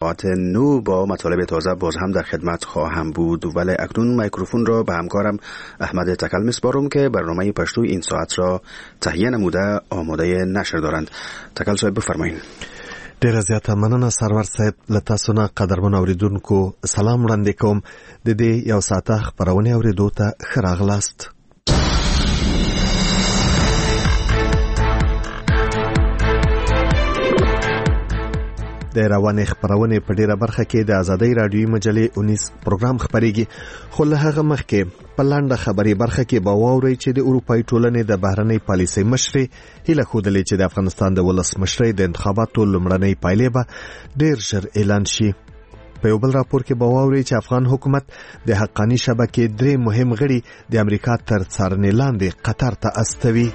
ساعت 9 با مطالب تازه باز هم در خدمت خواهم بود، ولی اکنون میکروفون را به همکارم احمد تکل میسپارم که برنامه پشتو این ساعت را تهیه نموده آماده نشر دارند. تکل صاحب بفرمایید. ډیره زیاته مننه سرور صاحب. له تاسو نه قدرمن اوریدونکو سلام وړاندې کوم. د دې یو ساعته خپرونې اوریدو ته ښه راغلاست. د روانې خبرونه په ډیره برخه کې د آزادۍ رادیوي مجلې 19 پروګرام خبريږي، خو له هغه مخکې په لاندې خبري برخه کې به واورئ چې د اروپאי ټولنې د بهرنۍ پالیسۍ مشري هیله خوده چې د افغانستان د ولس مشرۍ د انتخاباتو لومړنۍ پایلې به ډیر ژر اعلان شي. په یو بل راپور کې به واورئ چې افغان حکومت د حقانی شبکې 3 مهم غړي د امریکا تر څارنې لاندې قطر ته استوي.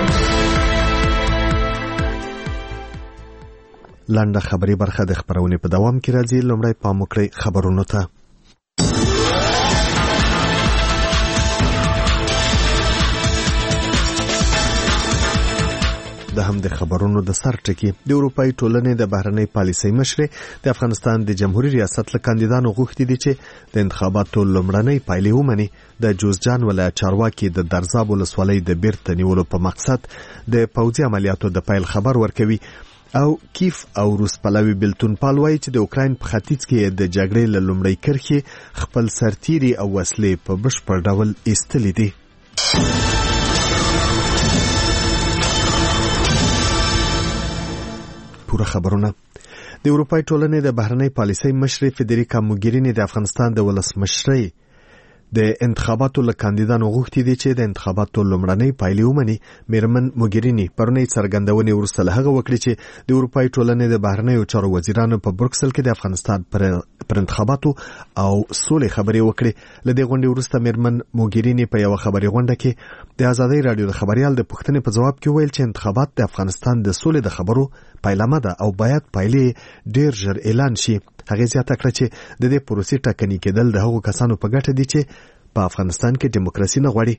لاندې خبري برخه د خبرونې په دوام کې راځي. لومړی پام وکړئ خبرونو ته. د هم د خبرونو د سر ټکی د اروپאי ټولنې د بهرنۍ پالیسۍ مشر د افغانستان د جمهوریت ریاست له کاندیدانو غوښتي دي چې د انتخاباتو لومړنۍ پایلې ومني. د جوزجان ولایت چارواکي د درزاب ولسوالۍ د بیرته نیولو په مقصد د پوځي عملیاتو د پیل خبر ورکوي او کیف او روس پلوي بلتون پالوي چې د اوکراین په ختیځ کې د جګړې له لومړۍ کرښې خپل سرتيري او وسلې په بشپړ ډول ایستلې دي. پوره خبرونه. د اروپאי ټولنې د بهرنۍ پالیسۍ مشر فدریکا موګرینی د افغانستان د ولس مشرۍ د انتخاباتو له کاندیدانو غوښتي دي چې د انتخاباتو لومړنۍ پایلې ومني. میرمن موګرینی پرونی څرګندونې وروسته له هغه وکړي چې د اروپאי ټولنې د بهرنیو چارو وزیرانو په بروکسل کې د افغانستان پر انتخاباتو او سولې خبرې وکړي. له دې غونډې وروسته میرمن موګرینی په یو خبري غونډه کې د آزادۍ رادیو د خبريال د پوښتنې په جواب کې ویل چې انتخابات د افغانستان د سولې د خبرو پایلامه ده او باید پایلې ډیر ژر اعلان شي. هغه زیاته کړه چې د دې پروسې ټاکنې کېدل د هغو کسانو په ګټه دي چې په افغانستان کې دیموکراسي نه غواړي.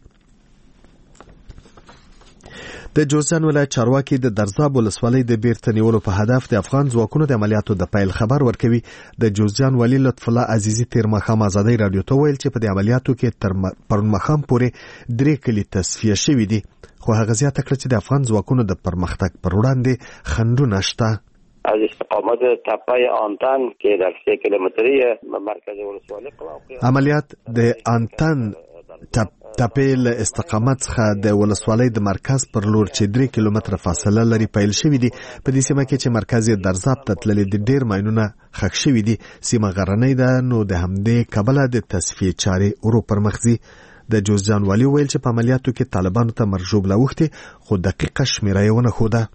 د جوزجان ولایت چارواکي د درزاب ولسوالۍ د بیرته نیولو په هدف د افغان ځواکونو د عملیاتو د پیل خبر ورکوي. د جوزجان والی لطف الله عزیزی تیر ماښام آزادۍ رادیو ته ویل چې په دې عملیاتو کې تر پرون ماښام پورې 3 کلي تصفیه شوي دي، خو هغه زیاته کړه چې د افغان ځواکونو د پرمختګ پر وړاندې خنډونه شته. از استقامت تپه آنتن که در 3 کیلومتری مرکز ولسوالی عملیات د آنتن تپه له استقامت څخه د ولسوالۍ د مرکز پر لور چې 3 کیلومتره فاصله لري پیل شوی دی. په دې سیمه کې چې مرکز درزاب ته تللي د ډیر ماینونه خښ شوي دي. سیمه غرنۍ ده، نو د همدې کبله د تصفیه چارې ورو پرمخځي. د جوزجان والی ویل چې په عملیاتو کې طالبانو ته مرجوب لاوختي، خو دقیقه شمیره یې ونه ښوده.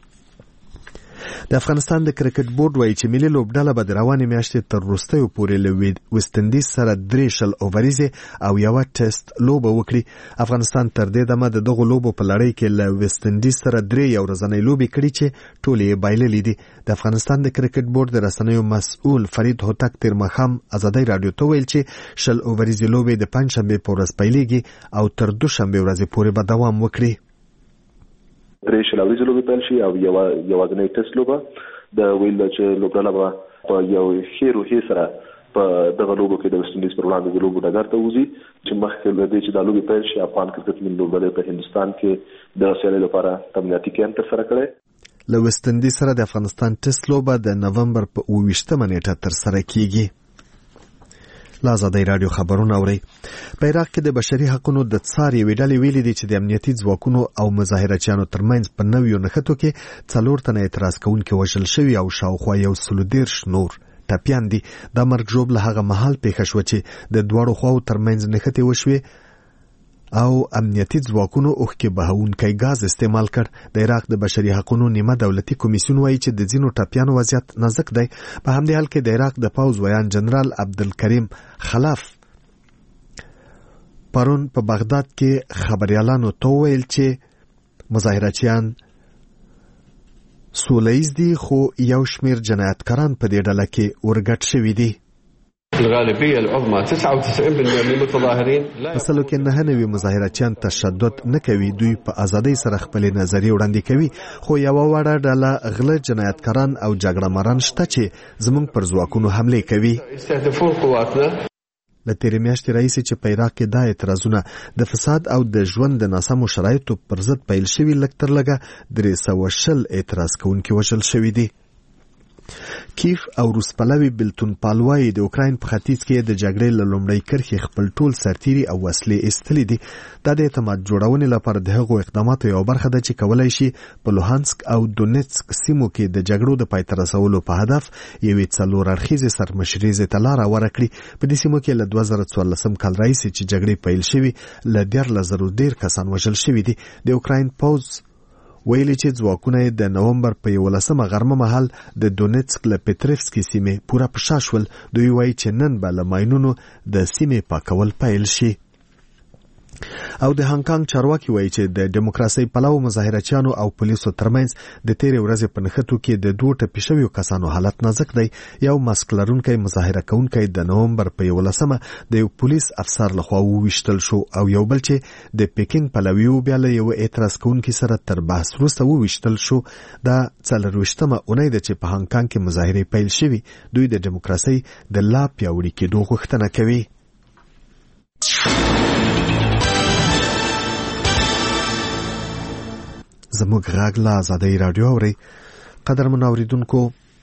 د افغانستان د کرکټ بورډ وایي چې ملي لوبډله به د روانې میاشتې تر وروستیو پورې له ویسټندیز سره 3 شل اووریزې او یوه ټیسټ لوبه وکړي. افغانستان تر دې دمه د دغو لوبو په لړۍ کې له ویسټندیز سره 3 یو ورځنۍ لوبې کړي چې ټولې یې بایللې دي. د افغانستان د کرکټ بورډ د رسنیو مسؤل فرید هوتک تیر ماښام آزادۍ رادیو ته ویل چې شل اووریزې لوبې د پنجشنبې په ورځ پیلېږي او تر دوشنبې ورځې پورې به دوام وکړي. 3 شلاوریزې لوبې پیل شي او یوازینۍ ټیسټ لوبه د ویل چې لوبډله به په یو ښې روحیې سره په دغه لوبو کې د ویسټندیز پر وړاندې د لوبو ډګر ته وځي چې مخکې له دې چې دا لوبې پیل شي افغان کرکټ ملي لوبډلې په هندوستان کې د سیالۍ لپاره تمریناتي کیمپ ترسره کړی. له ویسټندیز سره د افغانستان ټیسټ لوبه د نومبر په 28مه نیټه ترسره کیږي. له آزادۍ رادیو خبرونه اورئ. په عراق کې د بشري حقوقو د څار یوې ډلې ویلي دي چې د امنیتي ځواکونو او مظاهرچیانو ترمنځ په نویو نښتو کې 4 تنه اعتراض کوونکي وژل شوي او شاوخوا 130 نور ټپیان دي. دا مرګ ژوب له هغه مهال پیښه شوه چې د دواړو خواو ترمنځ نښتې وشوې او امنیتي ځواکونو اوښکې بهونکی ګاز استعمال کړ. د عراق د بشري حقوقو نیمه دولتي کمیسیون وایي چې د ځینو ټپیانو وضعیت نازک دی. په همدې حال کې د عراق د پوځ ویان جنرال عبدالکریم خلاف پرون په بغداد کې خبريالانو ته ویل چې مظاهرچیان سوله ایز دي، خو یو شمیر جنایتکاران په دې ډله کې ورګډ شوي دي. الغالبية العظمى 99% من المتظاهرين مثلا کې نه نوي مظاهراتيان تشدد نه کوي، دوی په ازادۍ سره خپل نظریې وړاندې کوي، خو یو وړه ډله غله جنایتکاران او جګړه ماران شته چې زموږ پر ځواکونو حمله کوي. يستهدفون قواتنا. د تیرې میاشتې راهیسې چې په عراق کې دا اعتراضونه د فساد او د ژوند د ناسمو شرایطو پر ضد پیل شوي، لږ تر لږه 320 اعتراض کوونکي وژل شوي دي. کیف او روسپلوي بلتون پالوای د اوکراین په ختیځ کې د جګړې له لومړۍ کرښې خپل ټول سرتیري او وسلې ایستلې دي. دا د اعتماد جوړونې لپاره د هغو اقداماتو یو برخه ده چې کولای شي په لوهانسک او دونیتسک سیمو کې د جګړو د پای ته رسولو په هدف یوې څلور اړخیزې سرمشریزې ته لاره ورکړي. په دې سیمو کې له 2014 کال راهیسې چې جګړې پیل شوي، له 14,000 ډېر کسان وژل شوي دي. د اوکراین پوځ ویلي چې ځواکونه د نومبر په 11مه غرمه مهال د دونیتسک له پټریفسکي سیمې پوره په شا شول. دوی وایي چې نن به له ماینونو د سیمې پاکول پیل شي. او د هانګ کانګ چارواکي وایي چې د دیموکراسي پلوو مظاهرچیانو او پولیسو ترمنځ د تیرې ورځې په نښتو کې د 2 ټپي شویو کسانو حالت نازک دی. یو ماسک لرونکی مظاهره کوونکی د نومبر په 11مه د یو پولیس افسر لخوا وویشتل شو، او یو بل چې د پیکینګ پلویو بیا له یو اعتراض کوونکي سره تر بحث وروسته وویشتل شو. دا 24مه اونۍ ده چې په هانګ کانګ کې مظاهرې پیل شوي. دوی د دیموکراسي د لا پیاوړي کېدو غوښتنه کوي. زموږ غږ له آزادۍ راډیو اورئ. قدرمن اوریدونکو،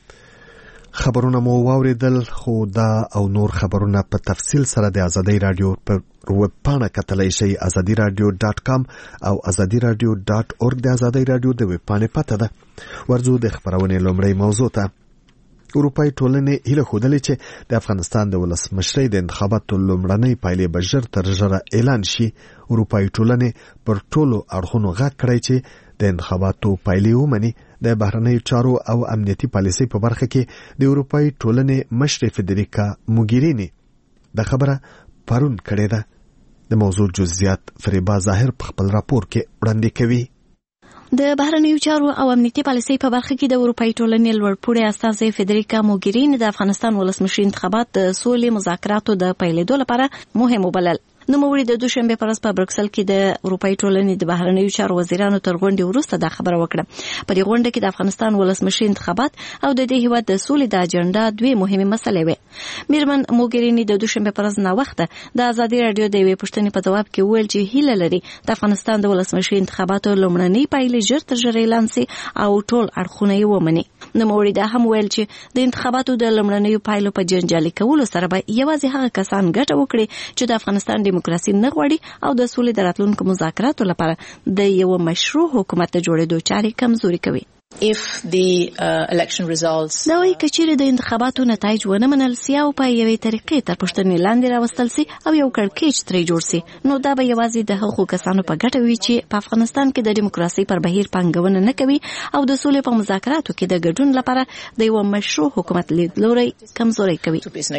خبرونه مو واوریدل، خو دا او نور خبرونه په تفصیل سره د آزادۍ راډیو پر ویب پاڼه کتلای شئ، azadiradio.com او azadiradio.org. د آزادۍ راډیو د ویب پاڼې پته ده. ورځو د خبرونې لومړی موضوع ته. اروپای ټولنې هیله ښودلې چې د افغانستان د ولسمشرۍ د انتخاباتو لومړنۍ پایلې به ژر تر ژره اعلان شي. اروپای ټولنې پر ټولو اړخونو غږ کړی چې د انتخاباتو پایلې ومني. د بهرنیو چارو او امنیتي پالیسۍ په برخه کې د اروپای ټولنې مشر فدریکا موګیرینی د خبره پرون کړې ده. د موضوع جزئیات فریبا ظاهر په خپل راپور کې وړاندې کوي. د بهرنیو چارو او امنیتي پالیسۍ په برخه کې د اروپای ټولنې لوړپوړي استازي فدریکا موګیرینی د افغانستان ولسمشر انتخابات د سولې مذاکراتو د پیلېدو لپاره مهم وبلل. نوموړي د دوشنبه پر ورځ په برکسل کې د اروپای ټولنې د بهرنیو چارو وزیرانو تر غونډې وروسته دا خبره وکړه. په دې غونډه کې د افغانستان ولسمشر انتخابات او د دې هیواد د سولې د اجنډا دوه مهمه مسلې وې. میرمن موګیرینی د دوشنبه پر ورځ ناوخته د آزادۍ راډیو د یوې پوښتنې په جواب کې ویل چې هیله لري د افغانستان د ولسمشر انتخاباتو لومړنۍ پایلې ژر تر ژره اعلان شي او ټول اړخونه یې ومني. نوموړي دا هم ویل چې د انتخاباتو د لومړنیو پایلو په جنجالي کولو سره به یوازې هغه کسان ګټه وکړي چې د افغانستان دیموکراسي نه غواړي او د سولې د راتلونکو مذاکراتو لپاره د یو مشروع حکومت د جوړېدو چارې کمزوري کوي. If the election results دا وایي کچېرې د انتخاباتو نتایج ونه منل سي او په یوې طریقې تر پوښتنې لاندې راوستل سي او یو کړکېچ ترې جوړ سي، نو دا به یوازې د هغو کسانو په ګټه وي چې په افغانستان کې د دیموکراسي پر بهیر پانګونه نه کوي او د سولې په مذاکراتو کې د ګډون لپاره د یو مشروع حکومت لیدلوری کمزوري کوي.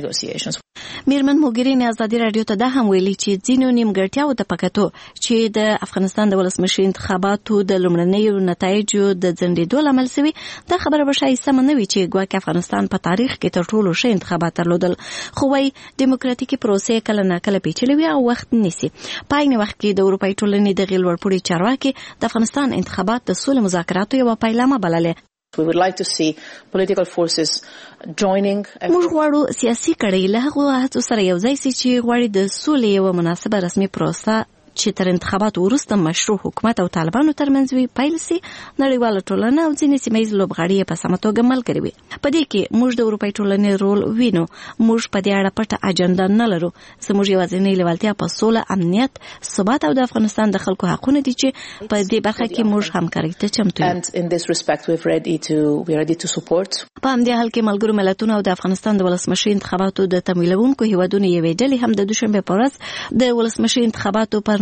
میرمن موګیرینی آزادۍ راډیو ته دا هم ویلي چې ځینو نیمګړتیاو ته پکتو چې د افغانستان د ولسمشر انتخاباتو د لومړنیو نتایجو د ځنډېدو لامل شوي. دا خبره به شاید سمه نه وي چې ګواکې افغانستان په تاریخ کې تر ټولو ښه انتخابات درلودل، خو وايي دیموکراتیکي پروسې کله ناکله پیچلې وي او وخت نیسي. په عین وخت کې د اروپای ټولنې د لوړپوړي چارواکي د افغانستان انتخابات د سولې مذاکراتو یوه پیلامه بللې. We would like to see political forces joining. موږ غواړو سیاسي کړۍ له هغو هڅو سره یو ځای شي چې غواړي د سولې یوه مناسبه رسمي پروسه چې تر انتخاباتو وروسته مشروع حکومت او طالبانو ترمنځ وي پیل سي. نړیواله ټولنه او ځینې سیمه ییز لوبغاړي یې په سمه توګه ملګري وي. په دې کې موږ د اروپای ټولنې رول وینو. موږ په دې اړه پټه اجنډا نه لرو. زموږ یوازینۍ لیوالتیا په سوله، امنیت، ثبات او د افغانستان د خلکو حقونه دي چې په دې برخه کې موږ همکارۍ ته چمتو یو. And in this respect we are ready to support. په همدې حال کې ملګرو ملتونو او د افغانستان د ولسمشر انتخاباتو د تمویلونکو هیوادونو یوې ډلې هم د دوشنبه په ورځ د ولسمشر انتخاباتو پر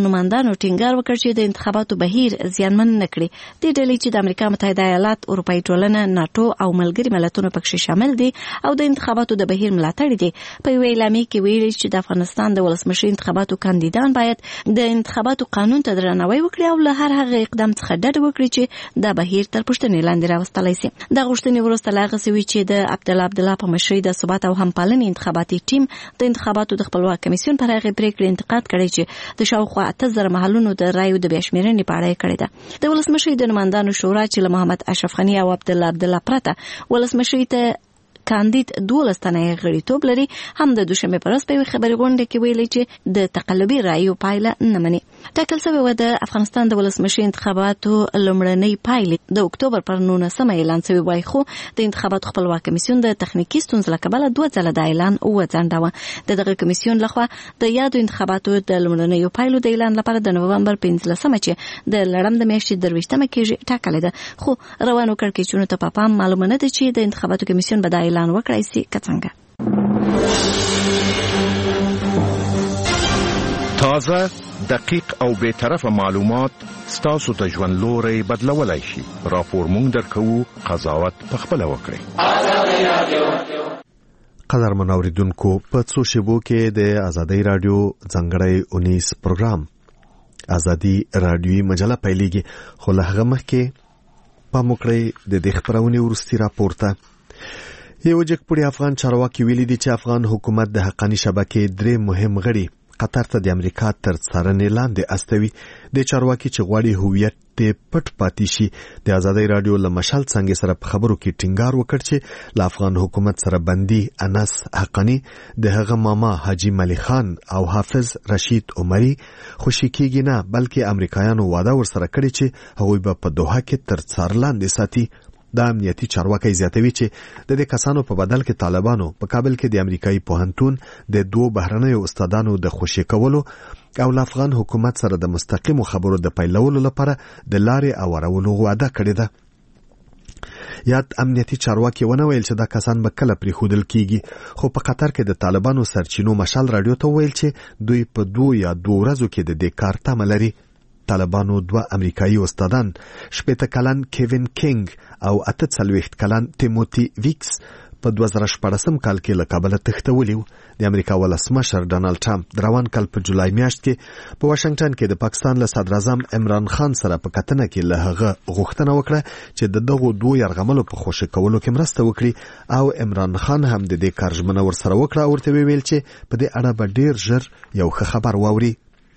نمائندانو ټینګار وکړ چې د انتخاباتو بهیر زیانمن نه کړي. د ډلې چې د امریکا متحده ایالات، اروپאי ټولنه، ناتو او ملګري ملتونو پکې شامل دي او د انتخاباتو د بهیر ملاتړ دي، په یو اعلامیه کې ویلي چې د افغانستان د ولسمشر انتخاباتو کاندیدان باید د انتخاباتو قانون ته درناوی وکړي او له هر هغه اقدام څخه ډډه وکړي چې د بهیر تر پوښتنې لاندې راوستلای شي. د غوښتنې وروسته لا غسوي چې د عبدالله په مشرۍ د ثبات او همپالنې انتخاباتي ټیم د انتخاباتو د خپلواک کمیسیون پر هغه پریکړې انتقاد کړی چې د شاوخوا 8000 محلونو د رایو د بیاشمیرنې په اړه کړی ده. د ولسمشر د نمائندانو شورا چې له محمد اشرف غنی او عبدالله پرته ولسمشر ته کاندید 12 تنه غړیتوب لري، هم د دوشنبه پر ورځ په خبري غونډه کې ویلي چې د تقلبي رایو پایله نه مني. ټاکل شوی و د افغانستان د ولسمشر انتخاباتو لومړنۍ پایلې د اکتوبر پر 19 اعلان شوی وای، خو د انتخاباتو خپلواک کمیسیون د تخنیکی ستونزو له کبله 2 ځله د اعلان وځنډاوه. دغه کمیسیون لخوا د یادو انتخاباتو د لومړنیو پایلو د اعلان لپاره د نوومبر 15 چې د لړم د میاشتې 23 کېږي ټاکل ده، خو روانو کړکېچونو ته په پام معلومه نه ده چې د انتخاباتو کمیسیون به د اعلان وکړای شي کڅنګه. تازه، دقیق او بے طرفه معلومات ستاسو ته ژوند لوري بدلولای شي. راپور مونږ درکو، قضاوت پخپله وکړئ. قدر منوریدونکو، په څو شیبو کې د ازادي رادیو ځنګړی 19 پروګرام ازادي رادیوي مجله پیلېږي، خو له هغه مخکې پام وکړئ د دې خبرونې وروستي راپور ته. یو جګپوړي افغان چارواکي ویلي دي چې افغان حکومت د حقاني شبکې 3 مهم غړي قطر ته د امریکا تر څارنې لاندې استوي. د چارواکي چې غواړي هویت ته پټ پاتې شي د ازادي رادیو له مشال څنګه سره په خبرو کې ټینګار وکړ چې له افغان حکومت سره بندي انس حقانی، د هغه ماما حاجی ملي خان او حافظ رشید عمری خوشی کېږي نه، بلکې امریکایانو وعده ورسره کړی چې هغوی به په دوحه کې تر څار لاندې ساتي. د امنیتي چارواکي زیاتوي چې د دې کسانو په بدل کې طالبانو په کابل کې د امریکایي پوهنتون د 2 بهرنیو استادانو د خوشی کولو او له افغان حکومت سره د مستقیمو خبرو د پیلولو لپاره د لارې اورولو وعده کړې ده. یاد امنیتي چارواکي ونه ویل چې دا کسان به کله پریښودل کیږي، خو په قطر کې د طالبانو سرچینو مشال رادیو ته ویل چې دوی په 2 یا 2 ورځو کې د دې کار تمه لري. طالبانو 2 امریکایي استادان 18 کلن کیوین کینګ او 48 کلن تیموتی ویکس په 2014 کال کې له کابل تښتولي وو. د امریکا ولسمشر ډانلډ ټرمپ د روان کال په جولای میاشت کې په واشنگټن کې د پاکستان له صدر اعظم عمران خان سره په کتنه کې له هغه غوښتنه وکړه چې دغه 2 یرغملو په خوشی کولو کې مرسته وکړي او عمران خان هم د دې کار ژمنه ورسره وکړه او ورته ویل چې په دې اړه به ډیر ژر یو ښه خبر واوري.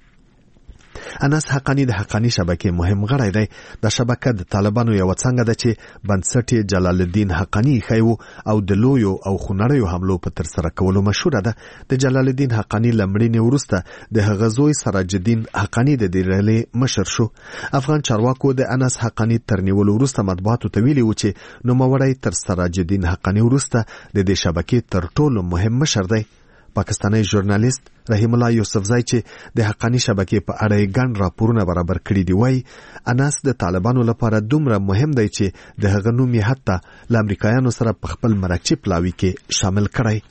انس حقانی د حقانی شبکې مهم غړی دی. د شبکه د طالبانو یو څنګه ده چې بنسټ جلال الدین حقانی خیو او د لویو او خونړیو حملو په تر سره کولو مشهور ده. د جلال الدین حقانی لمړینې وروسته د هغه زوی سراج الدین حقانی د دې ډلې مشر شو. افغان چارواکو د انس حقانی تر نیولو وروسته مطبوعاتو ته ویلي و چې نوموړی تر سراج الدین حقانی وروسته د دې شبکې تر ټولو مهم مشر دی. پاکستانی ژورنالیست رحیم الله یوسفزای چې د حقانی شبکې په اړه ګڼ راپورونه برابر کړي دی، وایي انس د طالبانو لپاره دومره مهم دی چې د هغه نوم یې حتی له امریکایانو سره په خپل مرکچی پلاوي کې شامل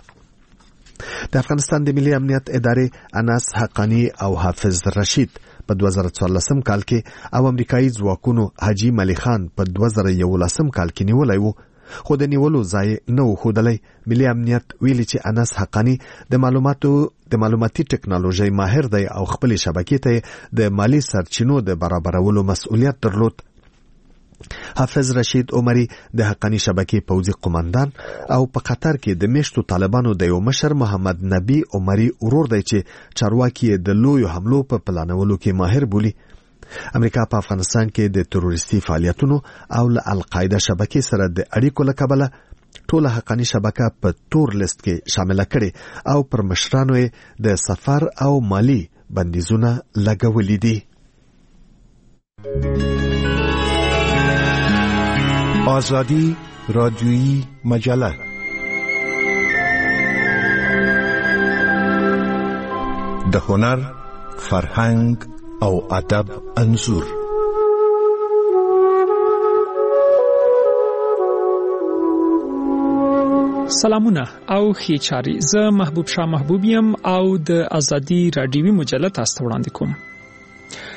کړی. د افغانستان د ملي امنیت ادارې انس حقانی او حافظ رشید په 2014 کال کې او امریکایي ځواکونو حاجی ملي خان په 2011 کال کې نیولای وو، خو د نیولو ځای نه و ښودلی. ملي امنیت ویلي چې انس حقانی د معلوماتي ټکنالوژۍ ماهر دی او خپلې شبکې ته د مالی سرچینو د برابرولو مسؤلیت درلود. حافظ رشید عمری د حقانی شبکې پوځي قومندان او په قطر کې د میشتو طالبانو د یو مشر محمد نبی عمری ورور دی چې چارواکي د لویو حملو په پلانولو کې ماهر بولی. امریکا په افغانستان کې د تروریستي فعالیتونو او له القاعده شبکې سره د اړیکو له کبله ټوله حقانی شبکه په تور لیست کې شامل کړي او پر مشرانو د سفر او مالی بندیزونه لګولې دي. آزادی رادیویی مجله د هنر، فرهنګ او ادب انځور. سلامونه او ښې چارې. زه محبوب شاه محبوب یم او د ازادي رادیوي مجله تاسو ته وړاندې کوم.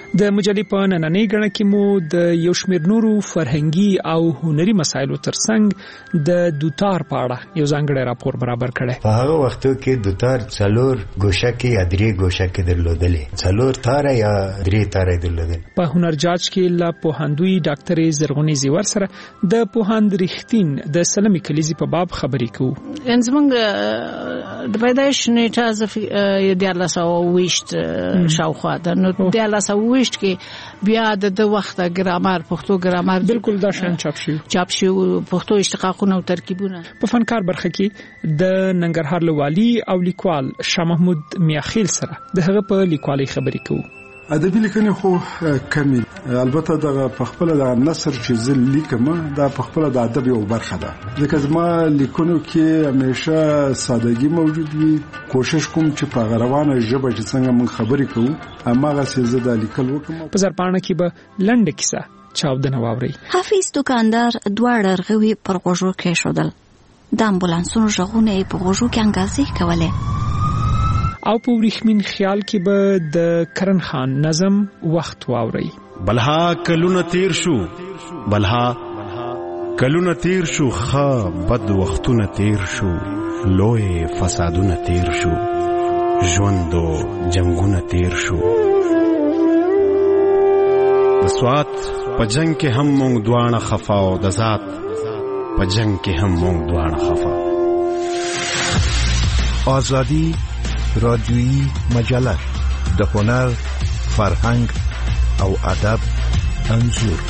د مجلې په نننۍ غړ کې مو د یو شمېر نورو فرهنګي او هنري مسایلو ترڅنګ د دوتار په اړه یو ځانګړی راپور برابر کړی. په هغه وختو کې دوتار 4 ګوشه کې یا 3 ګوشه کې درلودلې، 4 تاره یا 3 تاره درلودلې. په هنرجاج کې لا پوهاندوی ډاکټر زرغونی زیور سره د پوهاند رښتین د سلمي کلیزي په باب خبرې کوو. زمونږ د پیدایش نیټه د 1920 شاوخوا ده، نو 1920 کې بیا د وخت ګرامر پښتو ګرامر بالکل دا شان چاپ شو پښتو اشتقاقونه او ترکیبونه. په فنکار برخه کې د ننګرهار لوالي او لیکوال شاه محمود میاخیل سره د هغه په لیکوالي خبرې کوو. ادبي لیکنې خو کمی، البته د خپل د نثر چې زل لیکم دا خپل د ادب یو برخه ده، ځکه زما لیکونو کې همیشه سادهګي موجود وي. کوشش کوم چې په غروانه ژبه چې څنګه موږ خبرې کوو هماغه څه د لیکل وکم. په زرپاڼه کې به لنډه کیسه چاودنه واوري. حافظ دکاندار دواړه رغوي پر غوږو کې شودل، د امبولانسونو ژغونه په غوږو کې انګازې کولې. او په ورېښمین خیال کې به د کرن خان نظم وخت واوري. بلها کلونه تیر شو، بلها کلونه تیر شو، خا بد وختونه تیر شو، لوی فسادونه تیر شو، ژوندو جنگونه تیر شو. د سوات په جنگ کې هم مونږ دواړه خفا او د ذات په جنگ کې هم مونږ دواړه خفا. آزادی رادیویی مجله د هنر، فرهنګ او ادب انځور.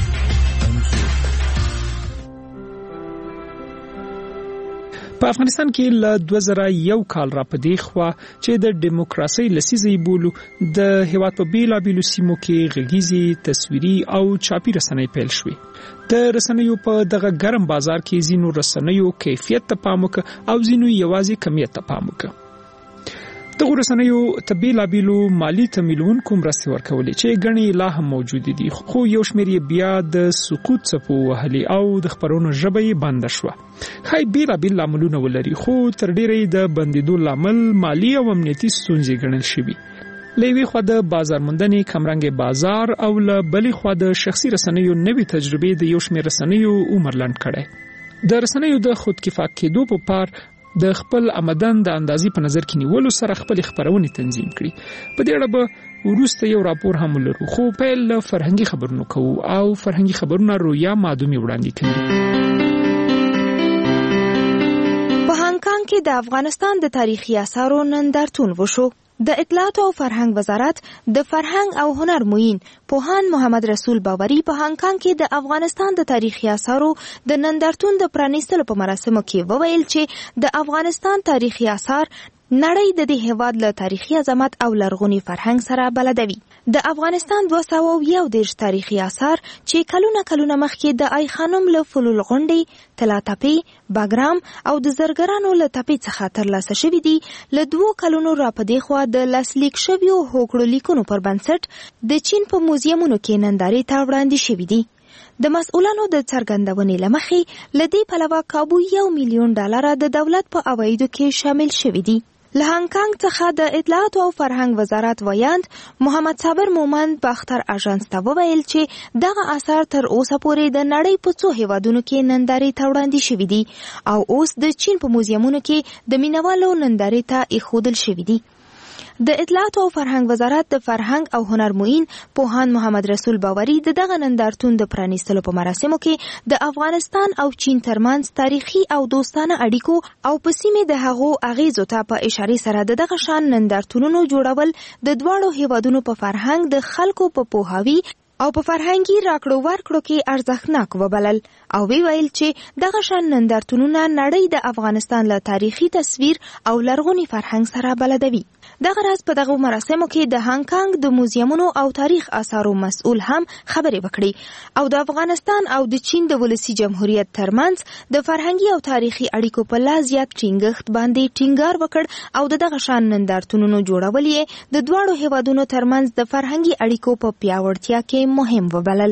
په افغانستان کې له 2001 کال را پدې خوا چې د دیموکراسي لسیزې بولو د هیواد په بیلابیلو سیمو کې غږیزي، تصویري او چاپی رسنۍ پیل شوې. د رسنیو په دغه ګرم بازار کې ځینو رسنیو کیفیت ته پام وکړ او ځینو یوازې کمیت ته پام وکړ. دغه رسنیو ته بیلابیلو مالی تمویلونکو مرستې ورکولې چې ګڼې لا هم موجود دي، خو یو شمېر یې بیا د سقوط څپو وهلي او د خبرونو ژبه یې بنده شوه. ښایي بیلابیل لاملونه ولري، خو تر ډیره یې د بندېدو لامل مالی او امنیتي ستونزې ګڼل شوي. له یوې خوا د بازار موندنې کمرنګ بازار او له بلې خوا د شخصي رسنیو نوې تجربې د یو شمېر رسنیو عمر لنډ کړی. د رسنیو د خودکفا کېدو په پار د خپل آمدن د اندازې په نظر کې نیولو سره خپل خبرونه تنظیم کړي. په دې اړه به وروسته یو راپور هم ولرو، خو پیل له فرهنګي خبرونو کوو او فرهنګي خبرونه رویا مادومي وړاندې کوي. په هانګ کانګ کې د افغانستان د تاریخي آثارو نندارتون وشو. د اطلاعات او فرهنګ وزارت د فرهنګ او هنر معین پوهاند محمد رسول باوري په هانګ کانګ کې د افغانستان د تاریخي آثارو د نندارتون د پرانیستلو په مراسمو کې وویل چې د افغانستان تاریخي آثار نړۍ د دې هیواد له تاریخي عظمت او لرغوني فرهنګ سره بلدوي. د افغانستان 211 تاریخي آثار چې کلونه مخکې د آی خانم له فلول غونډې، طلا تپې، باګرام او د زرګرانو له تپې څخه ترلاسه شوي دي، له 2 کلونو را پدې خوا د لاسلیک شویو هوکړو لیکونو پر بنسټ د چین په موزیمونو کې نندارې ته وړاندې شوي دي. د مسؤلانو د څرګندونې له مخې له دې پلوه کابو $1 میلیون د دولت په عوایدو کې شامل شوي دي. له هانګ کانګ څخه د اطلاعات او فرهنګ وزارت ویاند محمد صابر مومند باختر اژانس ته وویل چې دغه آثار تر اوسه پورې د نړۍ په څو هیوادونو کې نندارې ته وړاندې شوي دي او اوس د چین په موزیمونو کې د مینوالو نندارې ته ایښودل شوي دي. د اطلاعات او فرهنګ وزارت د فرهنګ او هنر معین پوهاند محمد رسول باوري د دغه نندارتون د پرانیستلو په مراسمو کې د افغانستان او چین ترمنځ تاریخي او دوستانه اړیکو او په سیمه د هغو اغیزو ته په اشاره سره دغه شان نندارتونونو جوړول د دواړو هیوادونو په فرهنګ د خلکو په پوهاوي او په فرهنګي راکړو ورکړو کې ارزښتناک وبلل او ویل چې دغه شان نندارتونونه نړۍ د افغانستان له تاریخي تصویر او لرغوني فرهنګ سره بلدوي. دغه راز په دغه مراسمو کې د هانګ کانګ د موزیمونو او تاریخ آثارو مسؤل هم خبرې وکړي او د افغانستان او د چین د ولسی جمهوریت ترمنځ د فرهنګي او تاریخي اړیکو په لا زیات ټینګښت باندې ټینګار وکړ او دغه شان نندارتونونو جوړول یې د دواړو هیوادونو ترمنځ د فرهنګي اړیکو په پیاوړتیا کې مهم وبلل.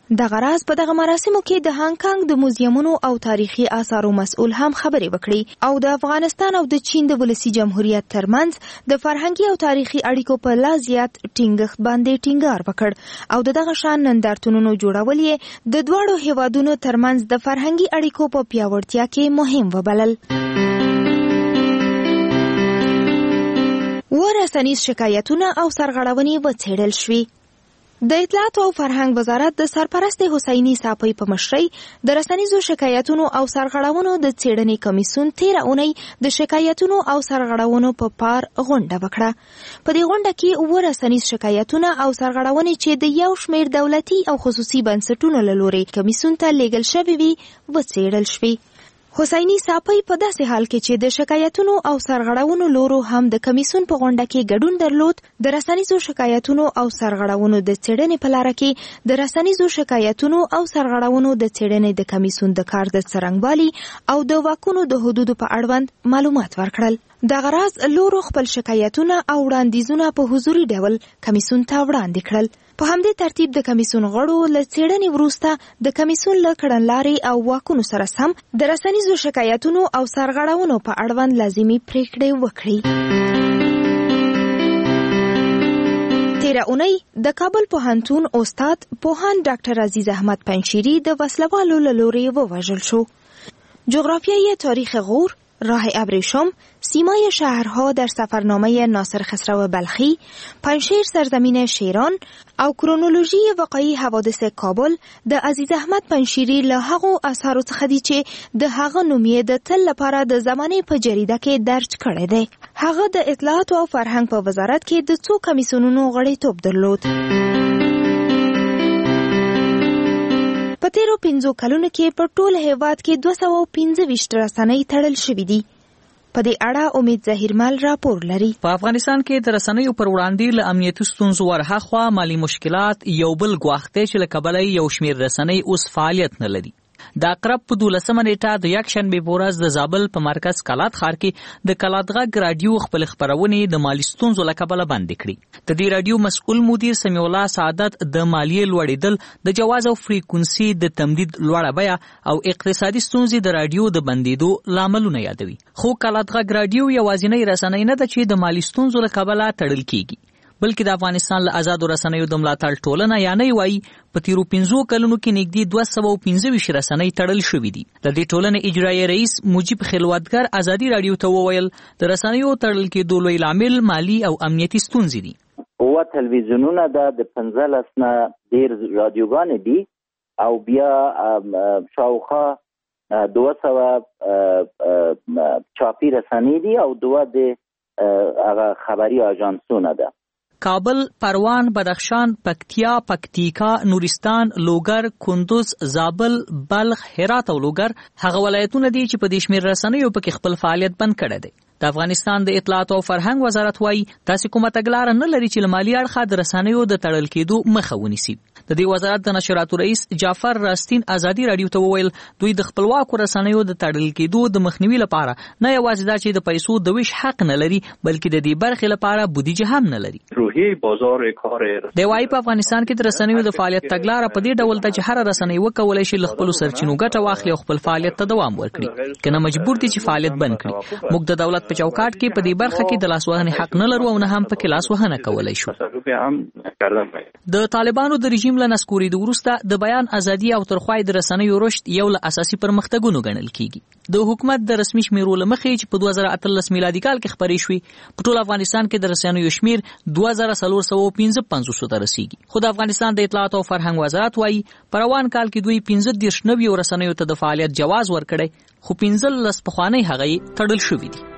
دغه راز په دغه مراسمو کې د هانګ کانګ د موزیمونو او تاریخي آثارو مسؤل هم خبرې وکړي او د افغانستان او د چین د ولسی جمهوریت ترمنځ د فرهنګي او تاریخي اړیکو په لا زیات ټینګښت باندې ټینګار وکړ او دغه شان نندارتونونو جوړول یې د دواړو هیوادونو ترمنځ د فرهنګي اړیکو په پیاوړتیا کې مهم وبلل. ورسنیز شکایتونه او سرغړونې وڅېړل شوې. د اطلاعات او فرهنګ وزارت د سرپرست حسینی صافی په مشرۍ د رسنیزو شکایتونو او سرغړونو د څېړنې کمیسیون 13 اونۍ د شکایتونو او سرغړونو په پار غونډه وکړه. په دې غونډه کې رسنیز شکایتونه او سرغړونې چې د یو شمېر دولتي او خصوصي بنسټونو له لوري کمیسیون ته لیږل شوې وي وڅېړل شوې. حسینی صافی په داسې حال کې چې د شکایتونو او سرغړونو لورو هم د کمیسیون په غونډه کې ګډون درلود، د رسنیزو شکایتونو او سرغړونو د څېړنې په لاره کې د رسنیزو شکایتونو او سرغړونو د څېړنې د کمیسیون د کار د څرنګوالي او د واکونو د حدودو په اړوند معلومات ورکړل. دغه راز لورو خپل شکایتونه او وړاندیزونه په حضوري ډول کمیسیون ته وړاندې کړل. په همدې ترتیب د کمیسیون غړو له څېړنې وروسته د کمیسیون له کړنلارې او واکونو سره سم د رسنیزو شکایتونو او سرغړونو په اړوند لازمي پریکړې وکړي. تیره اونۍ د کابل پوهنتون استاد پوهاند ډاکټر عزیز احمد پنشیری د وسلوالو له لوري ووژل شو. جغرافیای تاریخ غور، راه ابریشم، سیمای شهرها در سفرنامه ناصر خسرو بلخی، پنشیر سرزمین شیران او کرونولوژی واقعی حوادث کابل د عزیز احمد پنشیری له هغو اثارو څخه دي چې د هغه نوم یې د تل لپاره د زمانې په جریده کې درج کړی دی. هغه د اطلاعات او فرهنګ په وزارت کې د څو کمیسیونونو غړیتوب درلود. په تیرو 15 کلونو کې په ټول هیواد کې 225 رسنۍ تړل شوې دي. په دې اړه امید ظهیرمل راپور لري. په افغانستان کې د رسنیو پر وړاندې له امنیتي ستونزو ورهاخوا مالی مشکلات یو بل ګواښ دی چې له کبله یو شمېر رسنۍ اوس فعالیت نه لري. د اقرب په 12 نیټه د یکشنبه په ورځ د زابل په مرکز کلات ښار کې د کلاتغږ رادیو خپل خبرونه د مالی ستونزو له کبله بند کړې. د دې رادیو مسؤل مدیر سمیع الله سعادت د مالیې لوړېدل د جواز او فریکونسي د تمدید لوړه بیه او اقتصادي ستونزې د رادیو د بندیدو لاملونه یادوي. خو کلاتغږ رادیو یوازینی رسنۍ نه ده چې د مالی ستونزو له کبله تړل کیږي، بلکې د افغانستان له آزادو رسنیو د ملاتړ ټولنه یعنی وایي په تیرو 15 کلونو کې نږدې 225 رسنۍ تړل شوې دي. د دې ټولنې اجرایي رئیس مجیب خلوتګر ازادي رادیو ته وویل د رسنیو تړل کېدو لوی لامل مالی او امنیتي ستونزې دي. او تلویزیونونه د 15 نه ډیر رادیوګانې دي او بیا شاوخوا 200 چاپی رسنۍ دي او 2 د هغه خبري اژانسونه ده. کابل، پروان، بدخشان، پکتیا، پکتیکا، نورستان، لوګر، کندوز، زابل، بلخ، هرات او لوګر هغه ولایتونه دي چې په دې شمېر رسنیو پکې خپل فعالیت بند کړی دی. د افغانستان د اطلاعات او فرهنګ وزارت وایي تاسو کومه تګلاره نه لري چې مالی اړخ د رسنیو د تړل کېدو مخه ونیسي. د دې وزارت د نشراتو رئیس جعفر راستین ازادي رادیو ته وویل دوی د خپلواکو رسنیو د تړل کېدو د مخنیوي لپاره نه یوازې دا چې د پیسو د ویش حق نه لري بلکې د دې برخې لپاره بودیجه هم نه لري. روحي بازار کار دی وايي په افغانستان کې د رسنیو د فعالیت تګلاره په دې ډول ته چې هر رسنۍ وکولای شي خپل سرچینو ګټه واخلي او خپل فعالیت ته دوام ورکړي، کنه مجبور دي چې فعالیت بند کړي. موږ د دولت په چوکاټ کې په دې برخه کې د لاسوهنې حق نه لرو او نه هم پکې لاسوهنه کولای شو. د طالبانو د رژیم له نسکورېدو وروسته د بیان ازادي او ترخوای د رسنیو رشد یو له اساسي پرمختګونو ګڼل کیږي. د حکومت د رسمي شمیرو له مخې چې په 2018 میلادي کال کې خبرې شوې په ټول افغانستان کې د رسنیو شمیر 2455 ته رسیږي. خو د افغانستان د اطلاعات او فرهنګ وزارت وایي په روان کال کې دوی 15 نوي رسنیو ته د فعالیت جواز ورکړی، خو 15 پخوانۍ هغه تړل شوې دي.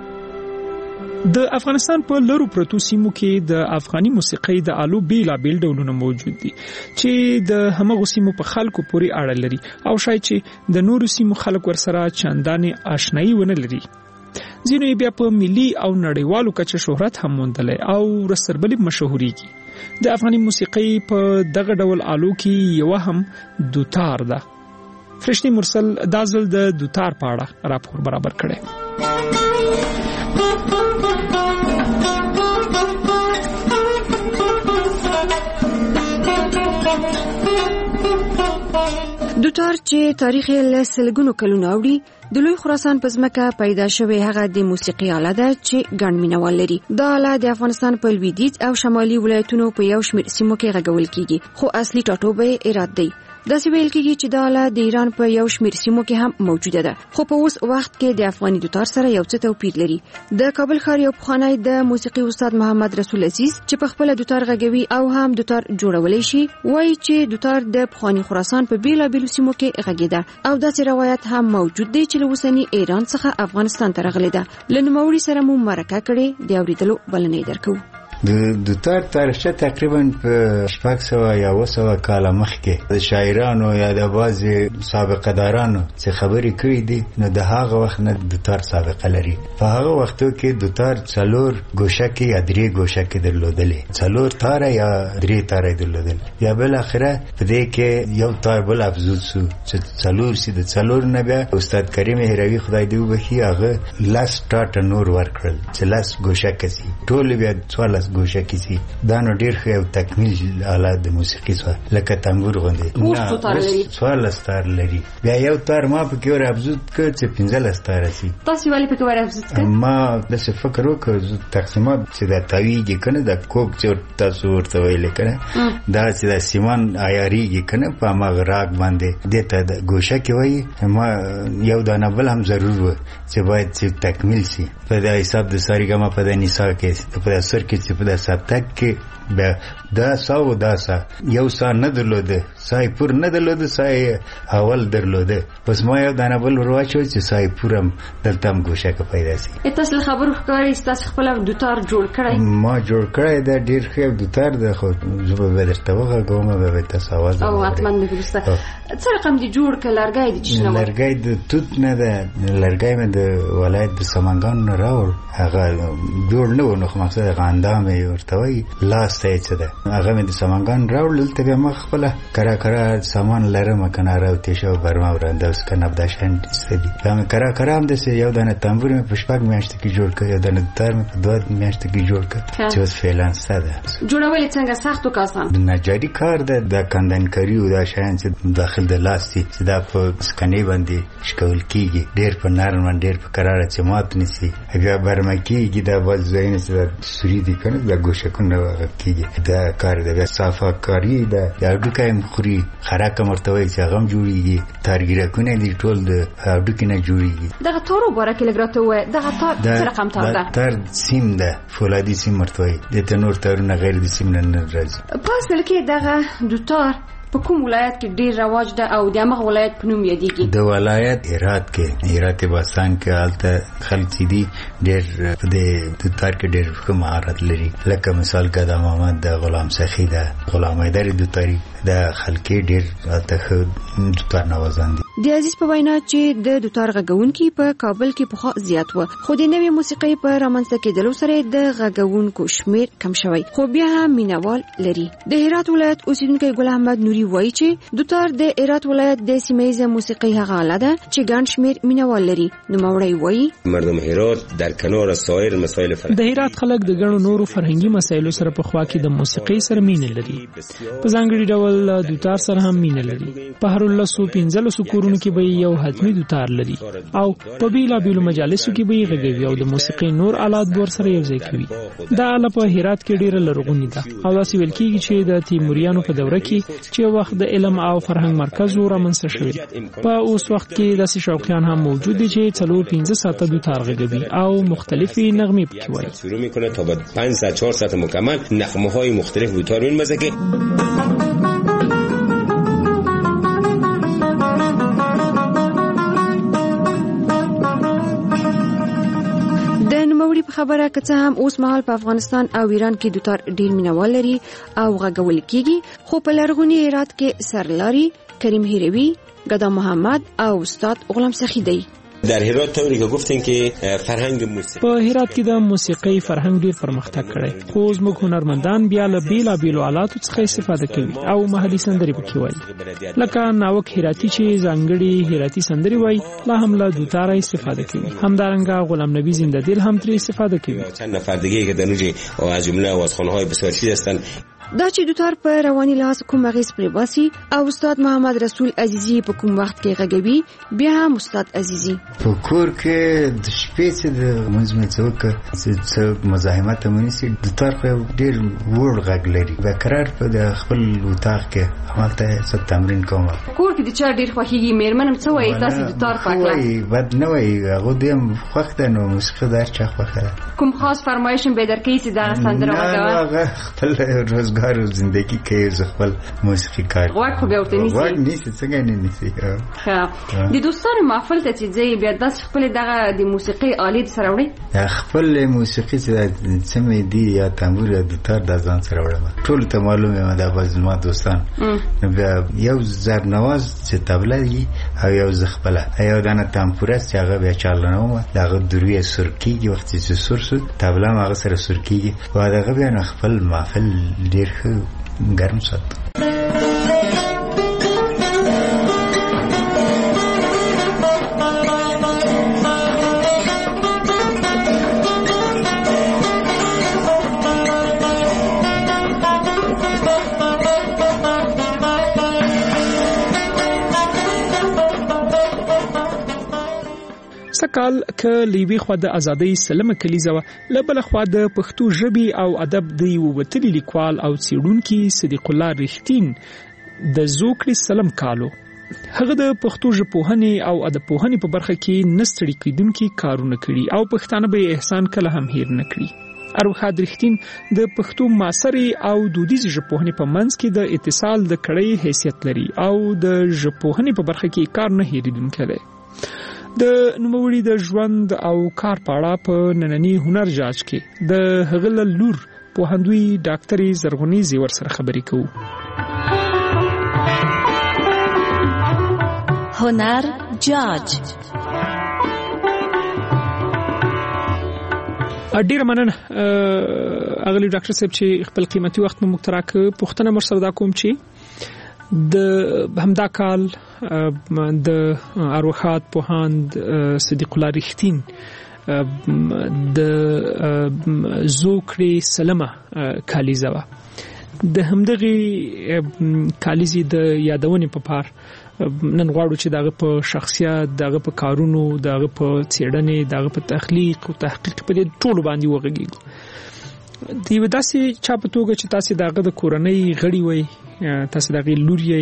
د افغانستان په لرو پرتو سیمو کې د افغاني موسیقۍ د آلو بیلابیل ډولونه موجود دي چې د همغو سیمو په خلکو پورې اړه لري او شاید چې د نورو سیمو خلک ورسره چندانې آشنایي ونه لري. ځینې بیا په ملي او نړیوالو کچه شهرت هم موندلی او ورسربلې مشهوريږي. د افغاني موسیقۍ په دغه ډول آلو کې یو هم دوتار ده. فرشتي مرسل دازل د دوتار په اړه راپور برابر کړي. دوتار چې تاریخ یې له سلګونو کلونو اوړي د لوی خراسان په ځمکه پیدا شوی هغه د موسیقي آله ده چې ګڼ مینوال لري. دا آله د افغانستان په لویدیځ او شمالي ولایتونو په یو شمېر سیمو کې غږول کیږي، خو اصلي ټاټوبی ایران دی. داسې ویل کېږي چې دا آله د ایران په یو شمېر سیمو کې هم موجوده ده، خو په اوس وخت کې د افغاني دوتار سره یو څه توپیر لري. د کابل ښار یو پخوانی د موسیقي استاد محمد رسول عزیز چې په خپل دوتار غږوي او هم دوتار جوړولی شي، وایي چې دوتار د پخواني خراسان په بیلابیلو سیمو کې غږیده او داسې روایت هم موجود دی چې له اوسني ایران څخه افغانستان ته راغلی ده. له نوموړي سره مو مرکه کړې، د اورېدلو بلنه یې درکوو. د دوتار تاریخچه تقریبا په 600 یا 700 کال مخکې د شاعرانو یا د بعضې سابقه دارانو چې خبرې کړې دي، نو د هغه وخت نه دوتار سابقه لري. په هغه وختو کې دوتار 4 ګوشکې یا 3 ګوشکې درلودلې، 4 تاره یا 3 تاره درلودل. یا بل اخره په دې کې یو تار بل افزود شو چې 4 سي. د 4 نه بیا استاد کریم هروي خدای دې وبخي هغه 10 ټاټه نور ورکړل چې 10 ګوشکې سي، ټول بیا 14 ګوشه کیسي. دا نو ډیر ښه او تکمیل آلات د موسیقي سره لکه تنبور غوندې 14 تار لري. بیا یو تار ما په کې ور ابزود کړ چې 15 تار سي. تاسو ولې په کې ور ابزود کړ؟ ما د څه فکر وکړ تقسیمات چې دا تاویږي کنه د کوک چې تاسو ورته ویل کنه دا چې د سیمان عیاریږي کنه په مغراق باندې دته د ګوشه کې وای ما یو دانه بل هم ضرور و چې باید چې تکمیل سي. په د حساب د ساریګما په د نساء کې په سر کې په د سبتک کې دا ساو داسا یو سا نه درلوده، سای پور نه درلوده، سای اول درلوده. پس ما یو دانه بل ورواچو چې سای پورم دلته هم ګوشه کې پیدا سي. تاسو خبرو ښکاري تاسو خپل دوتار جوړ کړی؟ ما جوړ کړی دا ډیر ښه دوتار ده، خو زه به درته وغږوم به تاسو आवाज او اتمن دې ورسته څه رقم دي جوړ کړ؟ لرګی دي چې نو لرګی د توت نه ده، لرګی مې د ولایت د سمنګان نه راوړ. هغه جوړ نه و، نو خو مقصد غاندام یې ورته وایي لاس ته څه ده. هغه مې د سمنګان راوړ، دلته بیا ما خپله کرا سامان لرم کنه راوتې شو برما ورانده اوس که نبداشان ستدي. بیا مې کرا هم داسې یو دانه تنبور مې په 6 میاشتو کې جوړ کړ، یو دانه دوتار مې په 2 میاشتو کې جوړ کړ چې اوس فعلا سته ده. جوړول یې څنګه سخت او که آسان؟ د نجاري کار ده، د کندنکاري او دا شیان چې داخل د لاس دي چې دا په سکنې باندې شکول کېږي، ډېر په نرم ډېر په کراره چې مات نیسي. بیا برمه کېږي دا بعض ځایونه چې سوري دي کنه دا ګوشکونه کېږي. دا کار دی بیا صافه کاری ده، یا ډوکه هم خوري خراکه مرتوي چې هغه هم جوړیږي. تارګیرکونه دي ټول د ډوکې نه جوړیږي. دغه تورو باره کې لګراته وای دغه تار څه رقم تار ده؟ تار سیم ده، فولادي سیم مرتوي. د تنور تارونه غیر د سیم نه راځي. په اصل کې دغه دوتار په کوم ولایت کې ډیر رواج ده او د هغه ولایت په نوم یادېږي؟ د ولایت هرات کې، هرات باستان کې حالت خلک دي ډیر د دوتار کې ډیر ښه مهارت لري. لکه مثال کدا محمد د غلام سخی ده، غلام حیدر دوتاری د خلک ډیر ته دوتار نوازان دي. د عزیز په وینا چې د دوتار غږونکي په کابل کې پخوا زیات و، خو د نوې موسیقۍ په رامنځته کېدلو سره د غږونکو شمیر کم شوی، خو بیا هم مینوال لري. د هرات ولایت اوسیدونکی ګل احمد نوري وایي چې دوتار د هرات ولایت د سیمه موسیقۍ هغه آله ده چې ګڼ شمیر مینوال لري. نوموړی وایي مردم هرات در کنار سایر مسائل د هرات خلک د ګڼو نورو فرهنګي مسایلو سره په خوا کې د موسیقۍ سره مینه لري. په ځانګړي ډول دوتار سره هم مینه لري. په هر 15 کورونو کې به یو حتمی دوتار لري او په بیلابیلو مجالسو کې به غږوي او د موسیقۍ نور آلات ور سره یو ځای کوي. دا آله په هرات کې ډیره لرغونې ده او داسې ویل کېږي چې د تیموریانو په دوره کې چې وخت د علم او فرهنګ مرکز رامنځته شوی. په اوس وخت کې داسې شوقیان هم موجود دي چې 4-5 ساعته دوتار غږوي او مختلفي نغمې پکې وایي. شروع میکنه تا بعد 5 ساعت 4 ساعت مکمل نغمه های مختلف دوتار می‌مزه که په خبره که څه هم اوس مهال په افغانستان او ایران کې دوتار ډیر مینوال لري او غږول کېږي، خو په لرغوني هرات کې سرلاري کریم هروي، گدا محمد او استاد غلام سخی دی. در هرات طوری که گفتین که فرهنگ موسیقی په هرات کې د موسیقۍ فرهنګ ډیر پرمختګ کړی، خو زموږ هنرمندان بیا له بیلابیلو آلاتو څخه استفاده کوي او محلي سندرې پکې وایي. لکه ناوک هراتی چې ځانګړي هراتی سندرې وایي لا هم له دوتاره استفاده کوي. همدارنګه غلام نبی زنده دل هم ترې استفاده کوي. چند نفر دیگه که در اونجا از جمله آوازخوان‌های بسیار چیز هستند. دا چې د تار په رواني لحاظ کوم اغیز پرې باسي او استاد محمد رسول عزیزی په کوم وخت کې غږوي بیا هم استاد عزیزی په کور کې د شپې چې د منځمه څوک چې مزاحمت منسي د تار په ډیر ور غږ لري بقرار په خپل وطاق کې همالته څه تمرین کوم کور کې د چا ډیر خوښيږي میرمنم څه وایي تاسو د تار په اړه وایي بد نه وایي هغه دیم خوښ ده نو موسیقي دار چا خوښه کوم خاص فرمایش به درکې چې دا سندره وغږه خپل روزګار او زندگی کې خپل موسیقي کار وخت به ورته نیسي وخت نیسي څنګه نه نیسي ها د دوستانو محفل ته چې ځي بیا د خپل دغه د موسیقي آلې سره وړي خپل موسیقي چې سمې دی یا تنبور د تار د ځان سره وړم ټول ته معلومه ده باز ما دوستان نو بیا یو زر نواز چې تبله دی او یو زخپله یو دانه تنبورست چې هغه بیا چالنوم دغه دروي سرکیږي وخت چې سر شو تبله هغه سره سرکیږي و دغه بیا خپل محفل ډیر ګرم سات سکال ک لیوی خو د ازادۍ سلمه کلیزه لبل خو د پښتو ژبې او ادب د یو وتلی لیکوال او څېړونکي صدیق الله رښتین د زوکړي سلم کالو هغه د پښتو ژبپوهنې او ادب پوهنې په برخه کې نستړي کیدونکي کارونه کړي او پښتانه به احسان کله هم هیر نه کړي اروخاد رښتین د پښتو معاصري او دودیز ژبپوهنې په منځ کې د اتصال د کړۍ حیثیت لري او د ژبپوهنې په برخه کې کار نه هیریدونکی دی د نوموړي د ژوند او کار په اړه په نننی هنر جاج کې د هغه لور پوهندوی ډاکټري زرغونی زیور سره خبرې کوو. هنر جاج ډیر مننه اغلی ډاکټر صاحب چې خپل قیمتي وخت مو مختراک پښتنه مرسته کوم چې د همدا کال د اروخات پوهاند صدیق الله رښتین د زوکړي سلمه کالیزه د همدغه کالیزي د یادونې په پار نن غواړو چې دغه په شخصیت دغه په کارونو دغه په څېړنې دغه په تخلیق او تحقیق په دې ټولو باندې وغږیږو دی وداسي چا په توګه چې تاسو دغه د کورنۍ غړي وي تاسو دغه لوري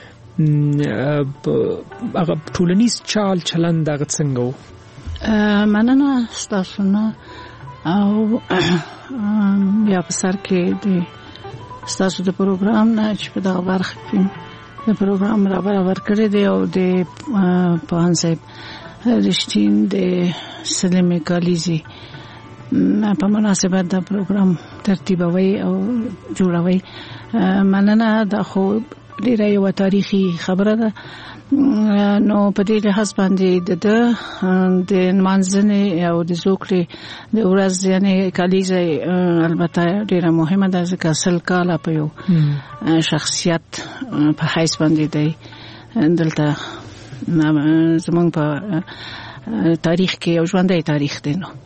هغه ټولنیز چال چلند دغه څنګه مننه تاسو نه او بیا په سر کې د تاسو د پروګرام نه چې په دغه برخه کې د پروګرام را برابر کړی دی او د پوهاند صاحب رښتین د سلمه کالیزي په مناسبت دا پروګرام ترتیبوي او جوړوي مننه دا خو ډیره یو تاریخي خبره ده نو په دې لحاظ باندې د منځنۍ او د زوکړي د ورځ یعنی کالیزه البته ډیره مهمه ده ځکه اصل کاله په یو شخصیت په حیث باندې دی دلته زمونږ په تاریخ کې یو ژوندی تاریخ دی نو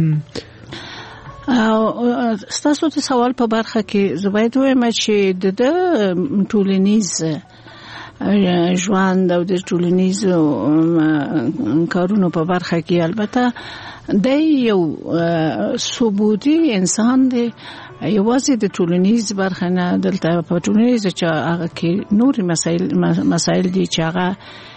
ستاسو د سوال په برخه کې زه باید وایم چې د ټولنیز ژوند او د ټولنیز کارونو په برخه کې البته د یو ثبوتي انسان دی یوازې د ټولنیز برخه نه دلته په ټولنیز چې هغه کې نور مسایل دي چې هغه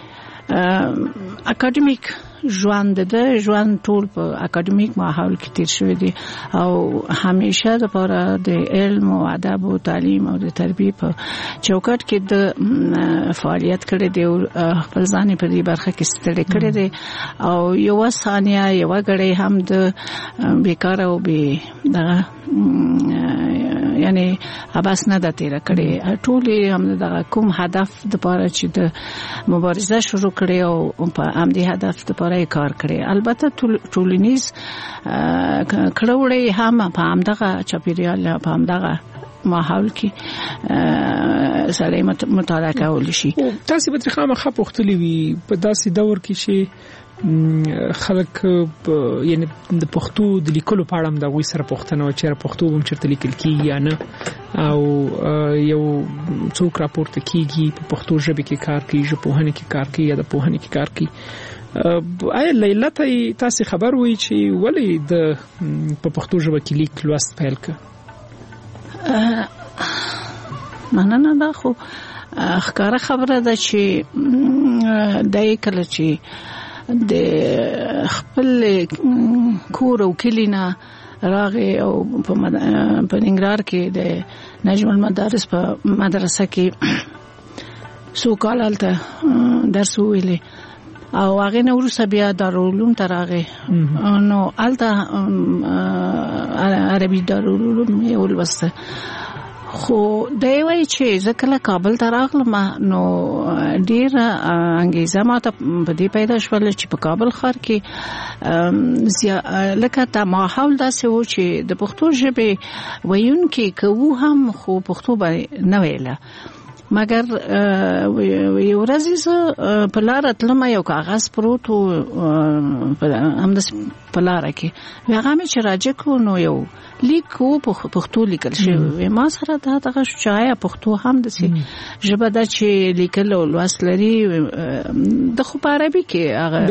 اکاډمیک ژوند ټول په اکاډمیک ماحول کې تیر شوی دی او همیشه لپاره د علم او ادب او تعلیم او د تربیه په چوکاټ کې د فعالیت کړي دی او خپل ځان په دې برخه کې ستړي کړي دی او یو ثانیه یو غړي هم د بیکار او به دغه یعنی اباس نه د تیر کړي ټول هم د کوم هدف د لپاره چې د مبارزه شروع کړي او په امدي هدف د لپاره کار کړي البته ټولنیز کړوړې هم په همدغه چاپیریال په همدغه ماحول کې سره مطالعه کول شي تاسو به خامخا پوښتلی وي په داسې دور کې چې خلک یعنی د پښتو د لیکلو په اړه د غوي سره پښتنه او چیرې پښتو هم چرته لیکل کیږي یا نه او یو څوک راپورته کیږي په پښتو ژبه کې کار کوي ژبپوهنه کې کار کوي یا د پوهنه کې کار کوي. آیا لیلا تاسو خبر وای چې ولې د په پښتو ژبه کې لیک لوست پیل کړ؟ مننه. دا خو ښکاره خبره ده چې دای کله چې د خپل کور او کلینا راغی او په ننګرهار کې د نجم المدارس په مدرسه کې څو کال هلته درس ویلې او هغه نو وروسته بیا دارالعلوم ته راغی نو هلته عربي دارالعلوم یې ولوسته. خو دا وایي چې زه کله کابل ته راغلم نو ډیر انګیزه ماته په دې پیدا شول چې په کابل ښار کې لکه تا ماحول داسې و چې د پښتو ژبې ویونکي کوو هم خو پښتو باندې نه ویله مګر یو ورځ زه په لار تلم یو کاغذ پروت و همداس په لار کې هغه مې چې راځي کو نو یو لیکو پښتو لیکل شوی ما سره دا دغه شایا پښتو هم د سي ژبه د چې لیکل او لوست لري د خو په عربي کې هغه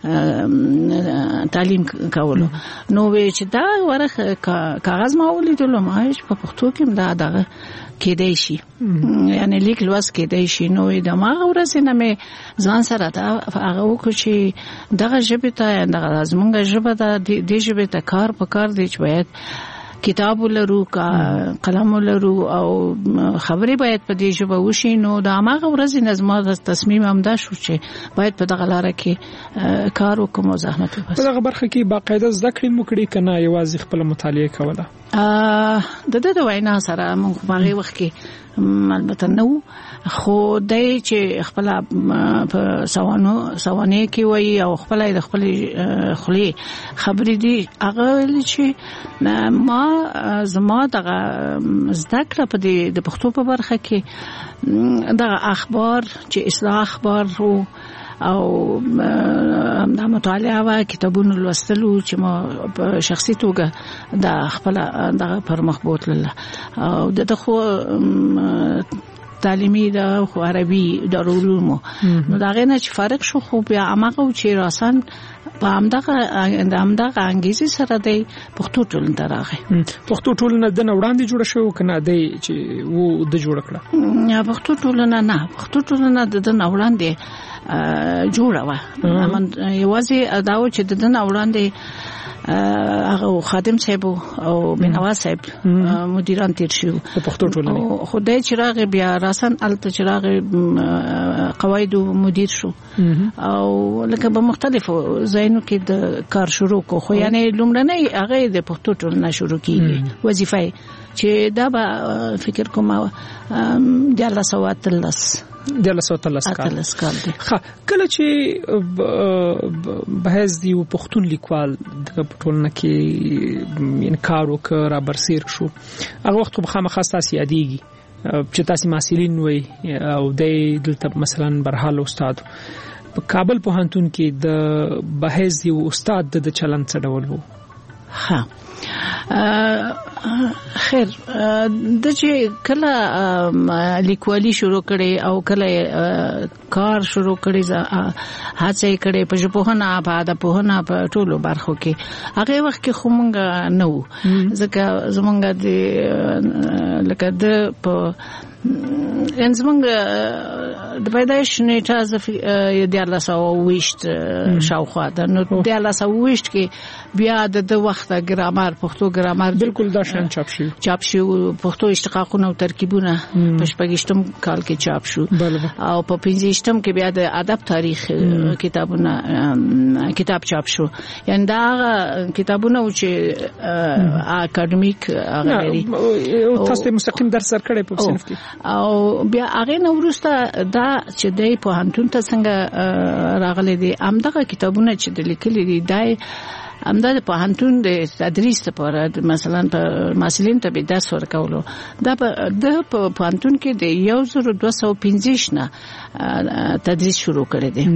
تعلیم کولو نو چې دا ورخه کاغذ ما ولیدل ما په پښتو کې دا دغه کېدای شي یعنی لیک لوست کېدای شي نو د ما ورځ نه مې ځان سره دا هغه وکړ چې دغه ژبه ته دغه زمونږ ژبه د دې ژبه ته کار دی چې باید کتاب ولرو قلم ولرو او خبرې باید په دې ژبه وشي نو د هغه ورځ نظم تصمیم هم دا شو چې باید په دغه لار کې کار وکړو زحمت وباسو. په دغه برخه کې باقاعده زده کړې مو کړې کنه یوازې خپل مطالعه کوله؟ د وینا سره موږ په هغه وخت کې البته نو خو دای چې خپل په سوانه کې وای او خپل د خپل خلی خبرې دي هغه چې ما زما دغه زده کړه په د پښتو په برخه کې دغه اخبار چې اصلاح اخبار او د مطالعه او کتابونو لوستلو چې ما په شخصي توګه د خپل دغه پر مخ بوتل او د خو تعلیمي د عربي دارالعلوم نو دا غنه چې فرق شو خو بیا هغه چې راسن په همدغه انګیزه سره د پښتو ټولنه راغی. پښتو ټولنه د وړاندې جوړ شو کنه د چې وو د جوړ کړه یا پښتو ټولنه نه پښتو ټولنه د وړاندې جوړه و یوازې داو چې د وړاندې هغه خادم صاحب او بنوا صاحب مدیران تیر شو په پښتو ټولنه خدای چې راغی بیا راسن الته چې راغی قواعد مدیر شو او لکه په مختلفو ځایونو کې د کار شروع کو خو یعنی لومړنۍ هغه د پښتو ټولنه شروع کیږي وظیفه چې دا به فکر کوم د الله سوات الله کال دی. کله چې بحث دی او پښتون لیکوال د ټولنه کې انکار وکړ برسیر شو هغه وخت خو خامخا تاسو یادېږي چې تاسو مسؤلین وي او د دلته مثلا برحال استاد په کابل پوهنتون کې د بحث دی او استاد د چلن څه ډول وو؟ ها خیر د چې کله لیکوالي شروع کړي او کله کار شروع کړي هڅه کړي په ژبپوهنه په ادبپوهنه په ټولو برخو کې هغه وخت کې خو مونږ نو ځکه زمونږ د لکه د په زمونږ د پیدایش نیټه د 1920 شاوخوا ده نو د 1920 کې بیا د وخت ګرامر پښتو ګرامر بالکل دا شان چاپ شو پښتو اشتقاقونه او ترکیبونه په شپږشتم کال کې چاپ شو او په 15شتم کې بیا د ادب تاریخ کتاب چاپ شو یعنی دا کتابونه چې اکاډمیک هغه لري تاسو مستقیم درس ورکړی په صنف کې او بیا هغه نو ورسته دا چې د پوهنتون ته څنګه راغلي دي همدغه کتابونه چې د لیکلي دي دای همدا د پوهنتون د تدریس لپاره مثلا په مسلین ته به درس ورکولو دا د پوهنتون کې د 1215 نه تدریس شروع کړی دی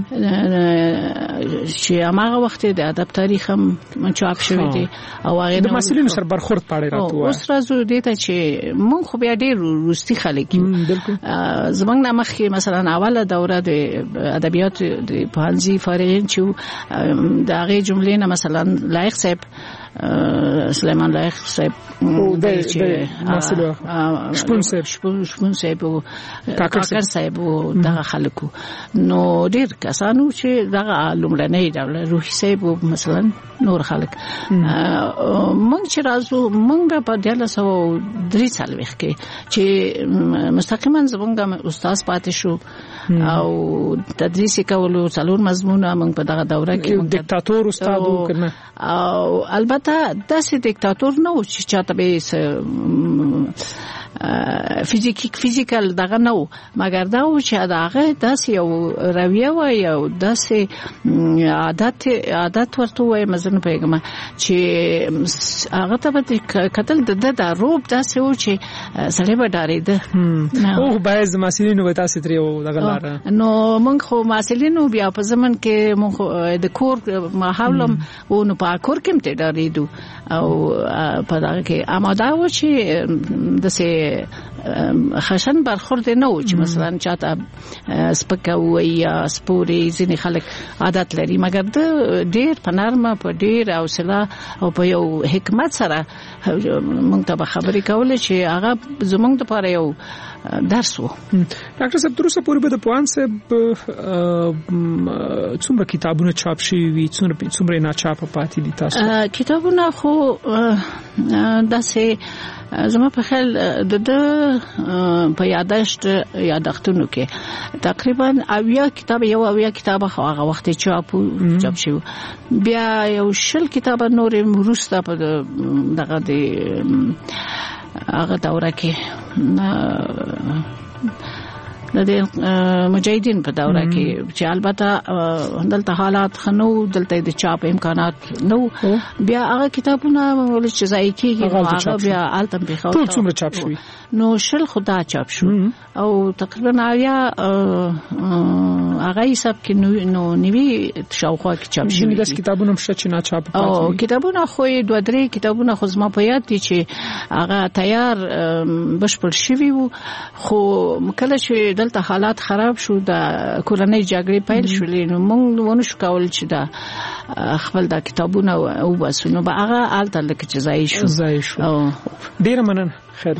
چې هغه وخت د ادب تاریخ هم چاپ شوی دی او هغه د مسلین سره برخورد پاړی راته وای اوس راځو دې ته چې مونږ خو بیا ډېر روستي خلک یو زمونږ نه مخکې مثلا اوله دوره د ادبیات د پوهنځي فارغین چې د هغه جملې نه مثلا لایق صاحب سلیمان لایق صاحب شپون صاحب او کاکر صاحب او دغه خلکو نو ډېر کسانو چې دغه لومړنۍ دوره روحي صاحب مثلا نور خلک مونږ چې راځو مونږ په 1943 کې چې مستقیما زمونږ استاد پاتې شو او تدریس کولو څلور مضمونه مونږ په دغه دوره کې دیکتاتور استاد وکړ او البته داسې دیکتاتور نه و چې چاته به فیزیکل دغه نه مګر دا و چې دغه داسې یو رویه و یو داسې عادت ورته وای مزنه پیغام چې هغه ته به قتل د روب داسې و چې سړی به ډارېده او باز مسلینو به تاسو تریو دغه لاره نو موږ خو مسلینو بیا په زمن کې موږ د کور ماحولم او نو په کور کې ته ډارېدو او په دغه کې آماده و چې دسه خشن برخورد نه و چې مثلا چاته سپکوي یا سپوري ځینې خلک عادت لري مګر د ډېر په نرمه په ډېر حوصله او په یو حکمت سره موږ ته خبرې کولې چې هغه زموږ لپاره یو درس و. ډاکټر صاحب تر اوسه پورې به د پوهان صاحب څومره کتابونه چاپ شوي وي څومره نه چاپ پاتې دي تاسو کتابونه خو داسې زما په خیال د په یادښتونو کې تقریبا اویا کتاب خو هغه وخت چاپ شو بیا یو شل کتاب نور وروسته په دغه د هغه دوره کې د مجاهدین په دوره کې چې البته دلته حالات خنو دلته د چاپ امکانات نو بیا هغه کتابونه ول چې ځای کېږي هغه بیا الته په خاطر ټول څومره چاپ شوی نو شل خدا چاپ شو او تقریبا یا هغه حساب کې نو نیوی شاوخوا کې چاپ شوی دي کتابونه مشه چې نه چاپ پاتې او کتابونه خو 2-3 کتابونه خو زما په یاد دي چې هغه تیار بشپړ شوی وو خو کله چې دلته حالات خراب شو د کورنۍ جګړې پیل شولې نو موږ ونه شو کول چې دا خپل د کتابونه او بس نو هغه الته لکه چې ځای شو ډیر مننه خیر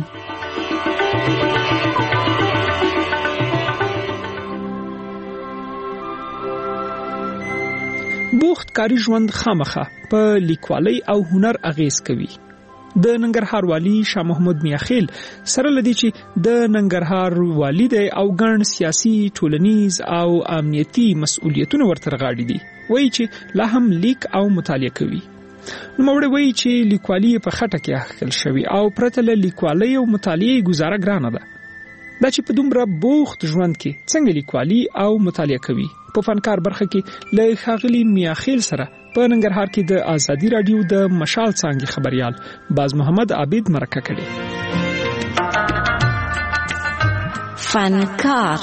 بوخت کاری ژوند خامخه په لیکوالۍ او هنر اغیز کوي. د ننګرهار والی شاه محمود میاخیل سره لدی چې د ننګرهار والی دی او ګڼ سیاسي ټولنیز او امنیتي مسؤلیتونه ورته غاړي دي وایي چې لا هم لیک او مطالعه کوي. نوموړی وایي چې لیکوالي په خټه کې اخښل شوی او پرته له لیکوالۍ او مطالعې گزاره ګرانه ده. دا چې په دومره بوخت ژوند کې څنګه لیکوالي او مطالعه کوي په فنکار برخه کې له ښاغلي میاخیل سره په ننګرهار کې د آزادي رادیو د مشال څانګې خبريال باز محمد عابد مرکه کړي. فنکار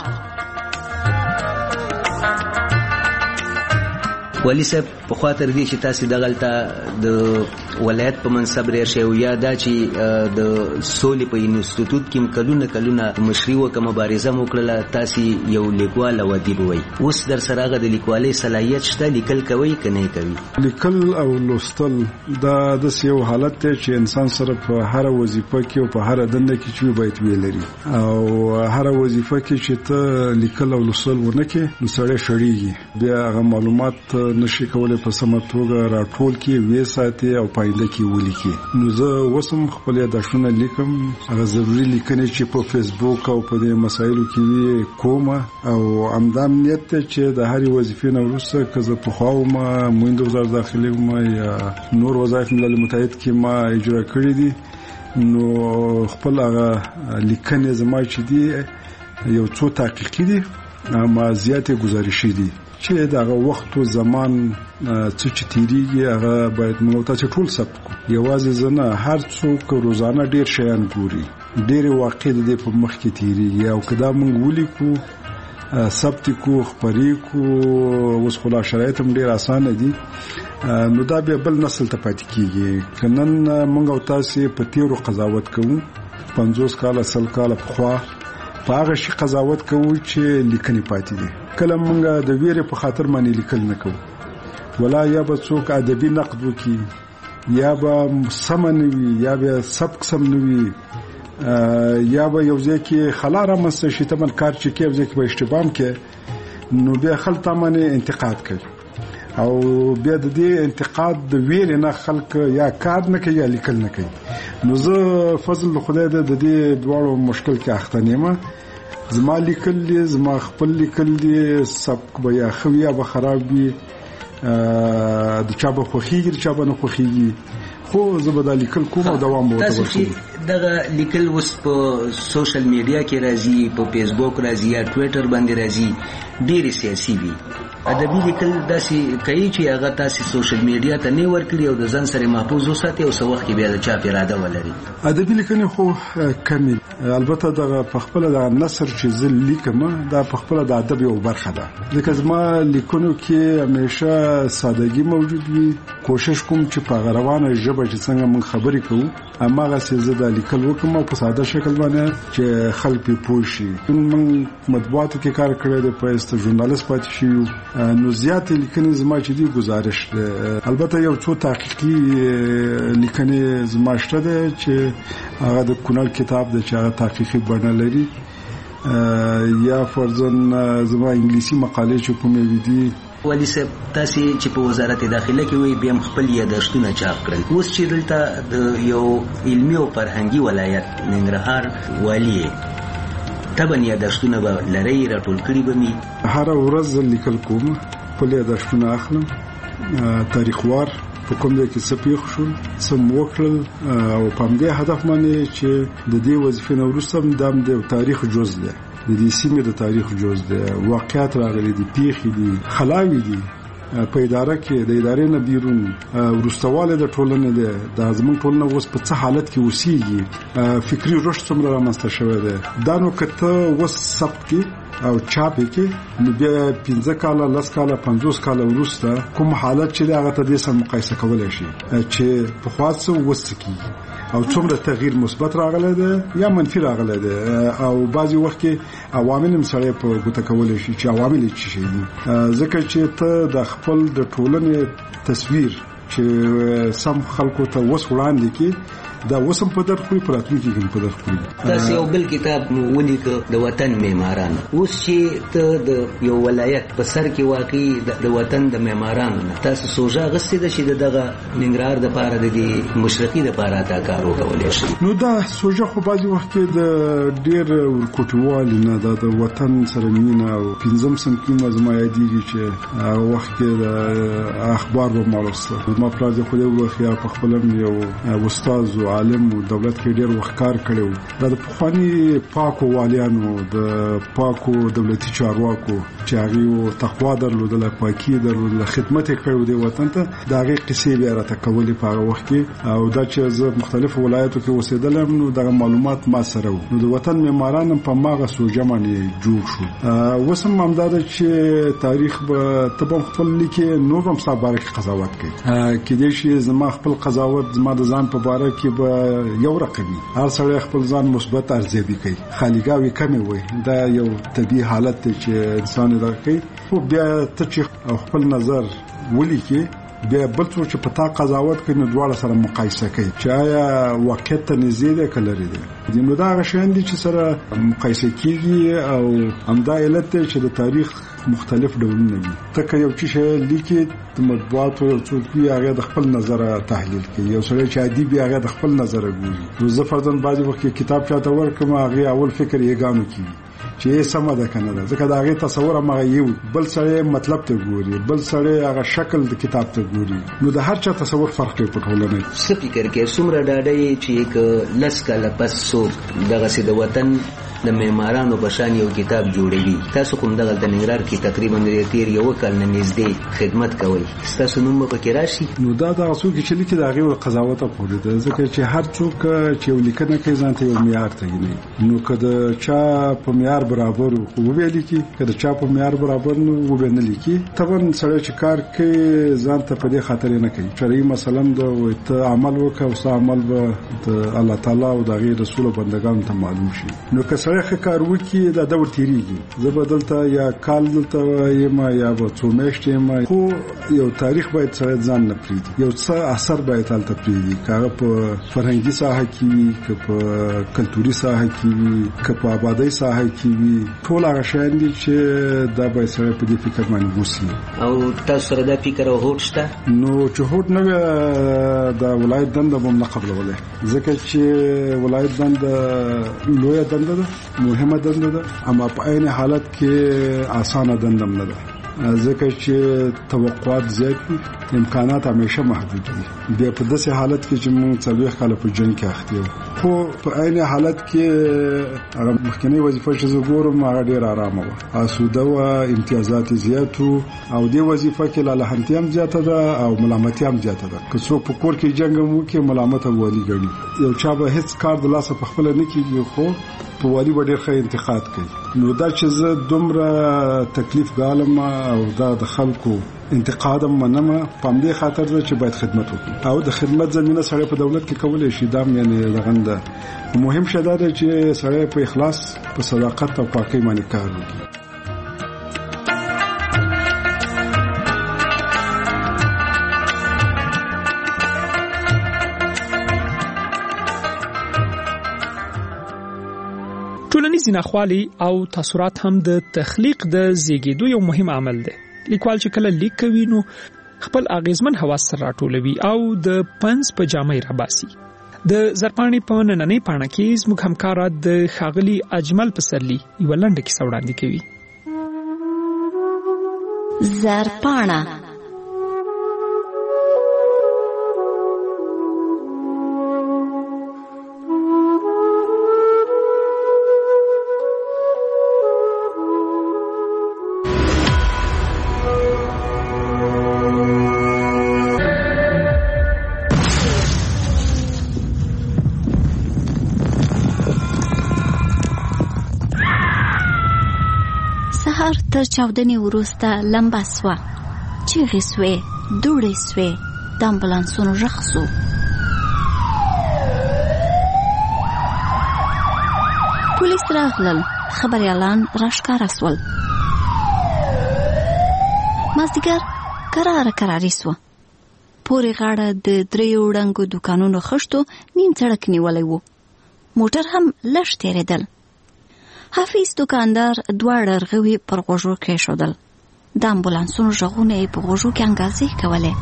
ولی صاحب په خاطر دې چې تاسو دغلته د ولایت په منصب لرئ او یا دا چې د سولې په انسټیټیوټ کې کلونه مشري وکړه مبارزه وکړه تاسو یو لیکوال او ادیب وای اوس در سره غو د لیکوالۍ صلاحیت شته لیکل کوي کنه کوي لیکل او لوستل دا د یو حالت ته چې انسان سره په هر وظیفه کې او په هر دنده کې چې باید ویلري او هر وظیفه کې چې ته لیکل او لوستل ونه کې نو سره شړیږي بیا هغه معلومات نشي کولای په سمه توګه راټول کې وې ساتي او پاینده کې ولیکي نو زه وسم خپل یادښتونه لیکم هغه ضروري لیکنې چې په فیسبوک او په دې مسایلو کې کوم او عمدان نیت چې د هرې وظیفې نه وروسته که زه په خواوم مویند وزارت داخلي یا نور وظایف ملل متحد کې ما اجرا کړې دي نو خپل هغه لیکنې زما چې دي یو څو تحقیقي دي اما زیاتې گزارشي دي چې دغه وخت او زمان چې تیریږي هغه باید موږ ته ټول ثبت کړو. یوازې زنه هر څوک روزانه ډیر شیان ګوري، ډیر واقع دي په مخ کې تیریږي او کدا موږ ولیکو ثبت کو خبرې کو اوس خلا شرایط هم ډیر اسانه دي نو دا به بل نسل ته پاتې کیږي. کنن موږ او تاسو په تیرو قضاوت کوو 50 کال 100 کال په هغه شي قضاوت کوو چې لیکنې پاتې دي. کله موږ د ویرې په خاطر باندې لیکل نه کوو، ولا یا به څوک ادبي نقد وکي، یا به سمنوي، یا به سبق سمنوي، یا به یو ځکه خلاره مست شي ته من کار چې کې یو ځکه به اشتباه کې نو بیا خلک تمنه انتقاد کوي او بیا د دې انتقاد د ویل نه خلک یا کار نه کوي یا لیکل نه کوي. نو زه فضل خدای د دې دواړو مشکل کې اخته نیمه. زما لیکل دي، زما خپل لیکل دي، سبق به یا خو یا به خراب وي، د چا به خوخیږي چا به نه خوخیږي، خو زه به دا لیکل کوم او دوام به وکړم. دغه لیکل اوس په سوشل میډیا کې راځي، په فیسبوک راځي یا ټویټر باندې راځي، ډېر سیاسي وي. ادبي لیکل داسې کوي چې هغه تاسو سوشل میډیا ته نه ورکړي او د ځان سره محفوظ وساتي او څو وخت کې بیا د چاپ اراده ولري. ادبي لیکنې خو کمی البته د خپل د نثر چې زل لیکم دا په خپل د ادب یو برخه ده. ځکه زما لیکونو کې همیشه سادهګي موجود وي. کوشش کوم چې په روانه ژبه چې څنګه موږ خبرې کوو هماغه څه د لیکل وکم او په ساده شکل باندې چې خلک په پوه شي. موږ مطبوعاتو کې کار کړی دی، په است ژورنالیست پاتې شو نو زیات لیکنې زما چې دی گزارش ده. البته یو څو تحقیقي لیکنې زما شته ده چې هغه د کونړ کتاب د چې تحقیقي بڼه لري، یا فرضاً زما انګلیسي مقالې چې کومې ودي. ولی صاحب تاسو چې په وزارت داخله کې وي بیا خپل یادښتونه چاپ کړل، اوس چې دلته د یو علمي او فرهنګي ولایت ننګرهار والی تبن یادښتونه به لري راټول کړي به می هر ورځ لیکل کوم، خپل یادښتونه اخلم تاریخ وار په کوم ځای کې څه پیښ شول، څه وکړل او په دې هدف باندې چې د دې وظیفې نه وروسته د تاریخ جز ده، د دې سیمې د تاریخ جز ده، واقعیت راغلي دي، پیښې دي، خلاوي دي په اداره کې د ادارې نه بیرون ورستواله د ټولنې ده. د زمون ټولنه اوس په څه حالت کې اوسېږي، فکری رشد څومره رامنځته شوی ده. دا نو کته اوس ثبت کې او چاپ کې نو بیا 15 کاله 10 کاله 50 کاله وروسته کوم حالت چې هغه ته د سم مقایسه کولای شي چې په خاصه وسکی او څومره تغییر مثبت راغلی ده یا منفي راغلی ده او بعضی وخت کې عوامل هم سره په ګوته کولای شي چې عوامل څه شي دي. ځکه چې ته د خپل د ټولنې تصویر چې سم خلکو ته وس وړاندې کې دا وسم په درخوي پراتونکي کې په درخوي. تاسو یو بل کتاب ولیک د وطن معماران، اوس چې ته د یو ولایت په سر کې واقع د وطن د معمارانو تاسو سوژه غستې د شي دغه ننګرهار د پاره د مشرقي د پاره تا کار وکولای شي. نو دا سوژه خو بعضی وخت د ډیر ورکوټوال نه د وطن سره مینه او پنځم سم کې مزما یادېږي چې وخت کې د اخبار به مالسته ما پراځه خو د وخیا په خپلم یو استاد او عالم او دولت کې ډیر وخت کار کړو. دا د پخوانی پاکو والیانو د پاکو دولتي چارواکو چې هغه تقوا درلودله، پاکي درلودله، خدمت کړو د وطن ته، دا هغه قصې بیا راته کولې په هغه وخت کې او دا چې زه مختلفو ولایتو کې اوسېدلم نو دا معلومات ما سره وو. نو د وطن معماران په ماغه سوجه باندې جوړ شو. وسم همدار چې تاریخ به تبم خپل لیکي نو هم صاحب قضاوت کوي کې دې شي زما خپل قضاوت زما د ځان په باره کې به یو رقمي هر سړی خپل ځان مثبت ارزیابي کوي، خالیګاوي کمی وي، دا یو طبيعي حالت دی چې انسان دا کوي. خو بیا ته چې خپل نظر ولیکي بیا بل څه چې پتا قضاوت کوي نو دواړه سره مقایسه کوي چې آیا واقعیت ته نږدې ده که لرې ده. نو دا غشان دي چې سره مقایسه کیږي او همدا علت دی چې د تاریخ مختلف ډولونه دي. ته یو چې لیکي د مطبوعاتو یو څوک هغه د خپل نظر تحلیل کوي، یو سره چې ادیب هغه د خپل نظر ګوري. نو زه فرضاً بعضی وخت کتاب چاته ورکم هغه اول فکر یې ګانو کوي چې سم ده کنه ده، ځکه دا هغه تصور هغه یو بل سره مطلب ته ګوري، بل سره هغه شکل د کتاب ته ګوري. نو د هر چا تصور فرق کوي په ټولنه. څه فکر کې څومره ډاډه چې یک لس کاله پس څوک دغه سي د وطن د معمارانو په شان یو کتاب جوړوي. تاسو کوم دغه د ننګرهار کې تقریبا د تیر یو کال نه نږدې خدمت کوي، تاسو نوم په کې راشي؟ نو دا د څوک چې لیکي د هغه قضاوت پورې ده، ځکه چې هر څوک چې لیکنه کوي ځان ته یو معیار ټاکي. نو کله چا په معیار برابر خو ویل کی، کله چا په معیار برابر نو وبنه لیکي. طبعا سره چې کار کوي ځان ته په دې خاطر نه کوي. شرعي مثلا د عمل وکړه او عمل به د الله تعالی او د غیر رسول بندگانو ته معلوم شي. نو که سره کار وکړي دا دور تیریږي، زه بدلته یا کال دلته یم یا به څو میاشتې یم، خو یو تاریخ باید سره ځان نه پریږدي، یو څه اثر باید تلته پریږدي، که په فرهنګي ساحه کې وي، که په کلتوري ساحه کې وي، که په آبادی ساحه کې وي، ټول هغه شیان دي چې دا باید سره په دې فکر باندې وسی. او تاسو سره دا فکر او هوډ شته؟ نو چې هوډ نه وي د ولایت دنده به نه قبلوله، ځکه چې ولایت دنده لویه دنده ده، مهمه دنده ده، اما په عین حالت کې اسانه دنده نه ده، ځکه چې توقعات زیات دي، امکانات همیشه محدود دي. بیا په داسې حالت کې چې موږ 40 کال په جنگ کې اخته یو، خو په عین حالت کې هغه مخکنی وظیفه چې زه ګورم هغه ډیر آرامه وه، آسوده وه، امتیازات زیات وو، او دې وظیفه کې لالهنتي هم زیاته ده او ملامتي هم زیاته ده. که څوک په کور کې جنگ هم وکړي ملامت او والی ګڼي، یو چا به هیڅ کار د لاسه په خپل نه کیږي، خو په والی به ډیر ښه انتقاد کوي. نو دا چې زه دومره تکلیف ګالم او دا د خلکو انتقاد منم، په دې خاطر چې باید خدمت وکړي او د خدمت زمينه سره په دولت کې کولای شي. دا یعنی لغنده مهم شته دا چې سره په اخلاص، په صداقت او پاکۍ باندې کار وکړي. ټولنیز ناخوالي او تاثیرات هم د تخلیق د زیږیدو یو مهم عامل دی. لیکوال چې کله لیک کوي نو خپل اغیزمن حواس سره راټولوي او د پنځ په جامې راباسي. د زرپاڼې په نننۍ پاڼه کې زموږ همکار د ښاغلي اجمل پسرلي یوه لنډه کیسه وړاندې کوي. زرپاڼه تر چاودنې وروسته لمبه سوه، چیغې سوې، دوړې سوې، د امبولانسونو غږ سو. پولیس راغلل، خبریالان راښکاره سول. مازدیګر کراري سوه. پورې غاړه د 3 ړنګو دوکانونو خښتو نیم سړک نیولی و. موټر هم لږ تېرېدل. حافظ دکاندار دواړه رغوي پر غوږو کېښودل. د امبولانسونو غږونه یې په غوږو کې انګازې کولې.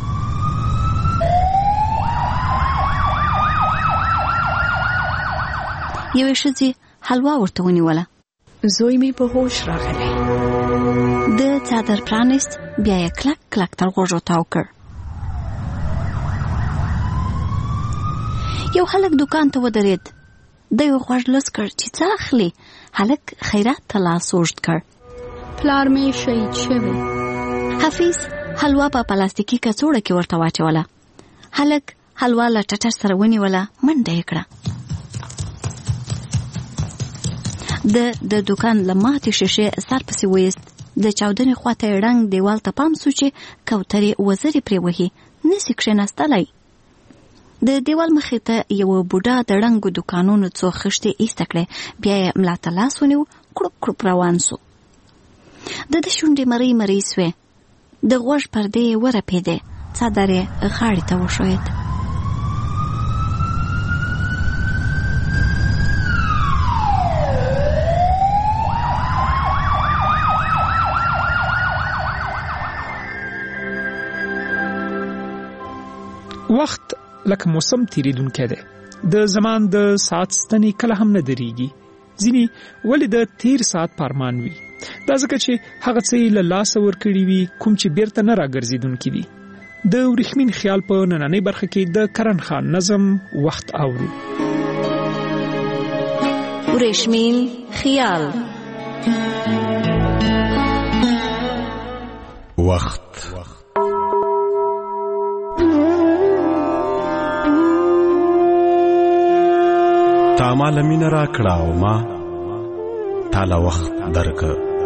یوې ښځې حلوا ورته ونیوله. زوی مې په هوش راغلی. د څادر پرانیست، بیا یې کلک کلک تر غوږو تاو کړ. یو هلک دکان ته ودرېد. د یو غوږ لوس کړ چې څه اخلي. هلک خیرات ته لاس اوږد کړ. پلار مې شهید شوی. حفیظ حلوا په پلاستیکي کڅوړه کې ورته واچوله. هلک حلوا له ټټر سره ونیوله، منډه یې کړه. د دکان له ماتې شیشې سر پسې ویست. د چاودنې خواته یې ړنګ دیوال ته پام سو چې کوترې وزرې پرې وهي، نسي کښېناستلی. د دیوال مخې ته یو بوډا د ړنګو دکانونو څو خښتې ایسته کړې، بیا یې ملا ته لاس ونیو، کړوپ کړوپ روان سو. د شونډې مرۍ مرۍ سوې، د غوږ پردې یې ورپېدې، څادر یې غاړې ته وښوید. وخت لکه موسم تیریدونکی دی. د زمان د ساعت ستنې کله هم نه درېږي. ځینې ولې د تیر ساعت پارمان وي. دا ځکه چې هغه څه یې له لاسه ورکړي وي کوم چې بیرته نه راګرځېدونکي دي. د ورېښمین خیال په نننۍ برخه کې د کرن خان نظم وخت اورو. ورشمین خیال. وخت تا مال مين را کړه او ما تاله وخت درک.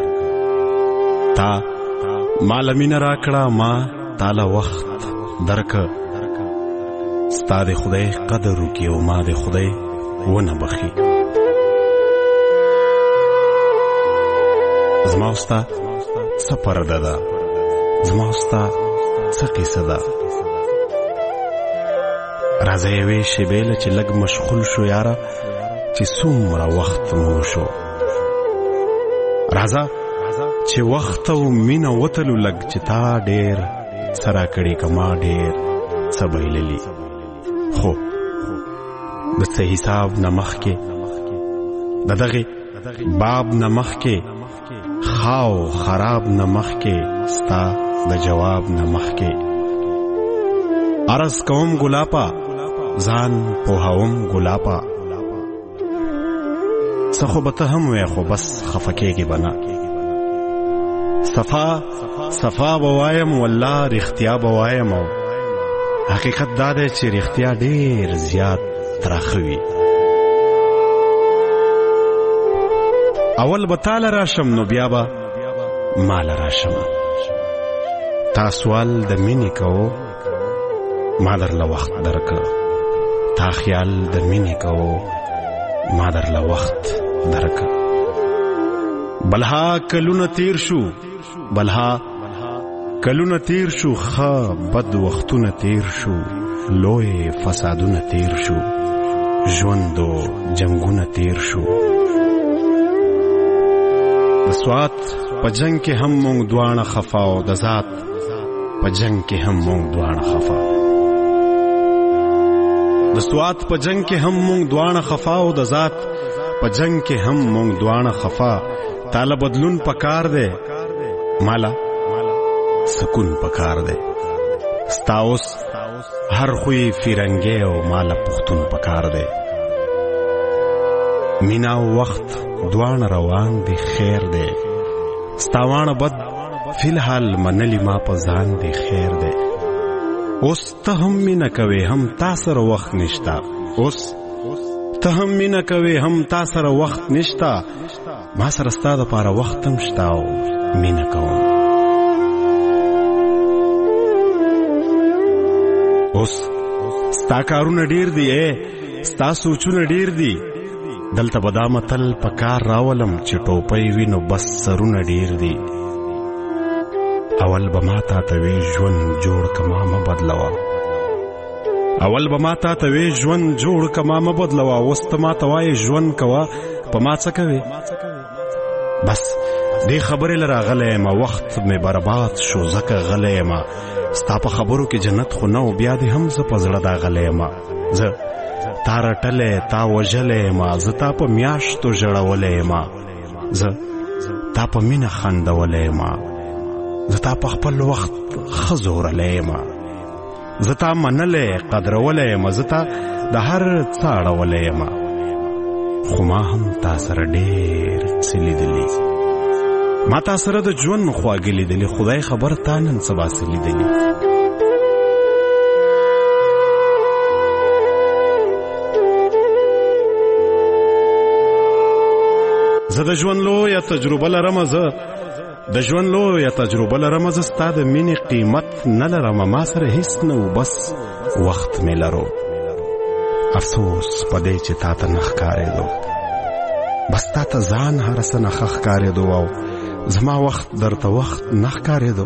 تا مال مين را کړه ما تاله وخت درک. ستا د خدای قدر وکي او ما د خدای ونه بخي. زما وستا څه پرده ده، زما وستا څه قصه ده. راځه یوې شېبې له چې لږ مشغول شو یاره، چې څومره وخت مو شو. راځه چې وخت او مینه وتلو لږ، چې تا ډېر سره کړي که ما ډېر څه بایللي. خو د څه حساب نه مخکې، د دغې باب نه مخکې، خاو خراب نه مخکې، ستا د جواب نه مخکې عرض کوم ګلاپا، ځان پوهوم ګلاپا. څه خو به ته هم وې، خو بس خفه کېږې به نه. صفا به وایم والله رښتیا به وایم، او حقیقت دا دی چې رښتیا ډېر زیات تراخه وي. اول به تاله راشم نو بیا به ماله راشم. تا سوال د مینې کوو ما درله وخت درکه. تا خیال د مینې کوو ما درله وخت درکه. بلها کلونه تیر شو، بلها کلونه تیر شو، ښه بد وختونه تیر شو، لوی فسادونه تیر شو، ژوند و جنګونه تیر شو. د سوات په جنگ کې هم مونږ دواړه خفا، او د ذات په جنگ کې هم مونږ دواړه خفا. د سوات په جنگ کې هم مونږ دواړه خفا، او د ذات په جنگ کې هم مونږ دواړه خفا. تاله بدلون پکار دی، مالا سکون پکار دی. ستا اوس هر خوی فیرنګی او مالا پختون پکار دی. مینا او وخت دواړه روان دی، خیر دی. ستا واڼه بد فی الحال منلی ما په ځان دی، خیر دی. اوس ته هم مینا کوي، هم تا سره وخت نشتا. اوس ته هم مینا کوي، هم تا سره وخت نشتا. ما سره ستا دپاره وخت هم شتا او مینا کوم. اوس ستا کارونه ډیر دي، ستا سوچونه ډیر دي. دلته به دا متل په کار راولم چې ټوپۍ وي نو بس سرونه ډیر دي. اول به ما تا ته وی ژوند جوړ که ما مه بدلوه، اول به ما تا ته وی ژوند جوړ که ما مه بدلوه. اوس ته ما ته وایې ژوند کوه، په ما څه کوې؟ بس دې خبرې له راغلی یم، وخت مې برباد شو ځکه غلی یم. ستا په خبرو کې جنت خو نه و، بیا دې هم زه په زړه دا غلی یم. زه تا رټلی تا وژلی یم، زه تا په میاشتو ژړولی یم، زه تا په مینه خندولی یم، زه تا په خپل وخت ښه زورلی یم، زه تا منلی قدرولی یم، زه تا د هر څه اړولی یم. خو ما هم تا سره ډېر څه لیدلي، ما تا سره د ژوند خواږه لیدلي. خدای خبر تا نن سبا څه لیدلي. زه د ژوند لویه تجربه لرم، زه د ژوند لویه تجربه لرم. زه ستا د مینې قیمت نه لرم، ما سره هیڅ نه و، بس وخت مې لرو. افسوس په دې چې تا ته نه ښکارېدو، بس تا ته ځان هر څه نه ښه ښکارېدو، او زما وخت درته وخت نه ښکارېدو.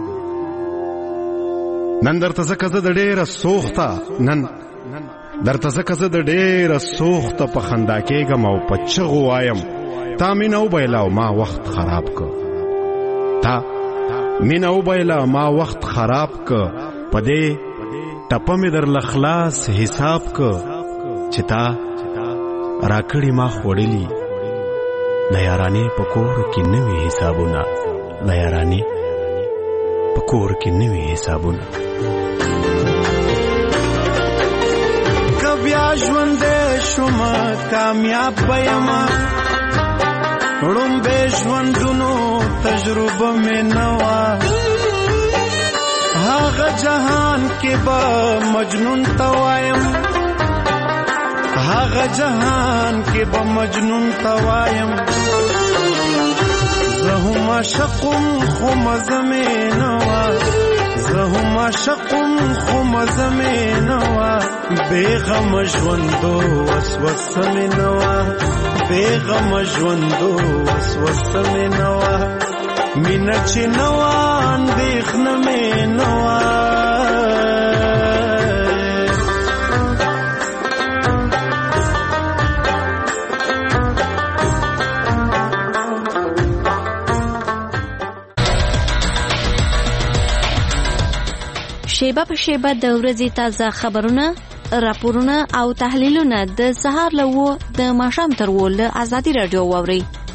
نن درته ځکه زه د ډېره سوخته، نن درته ځکه زه د ډېره سوخته په خندا کېږم او په چغو وایم تا مینه وبایله او ما وخت خراب که. تا مینه وبایله ما وخت خراب که، په دې ټپه مې درله خلاص حساب که، چې تا راکړي ما خوړلي. د یارانې په کور کې نوي حسابونه، د یارانې په کور کې نوي حسابونه. که بیا ژوندی شوم کامیاب بېما لومبه ژوندونو تجربه مې نوا هغه جهان کې به مجنون توایم هغه جهان کې به مجنون توایم زه هم عاشقم خو مزه مې نوا زه هم عاشقم خو مزه مې نوا بېغم ژوندو وسوسه مې نوا بېغم ژوندو وسوسه مې نوا مینه چې نوا اندېښنه مې نوا شیبه په شیبه د ورځې تازه خبرونه، راپورونه او تحلیلونه د سهار له 9 د ماښام تر 10 له ازادي راډیو واورئ.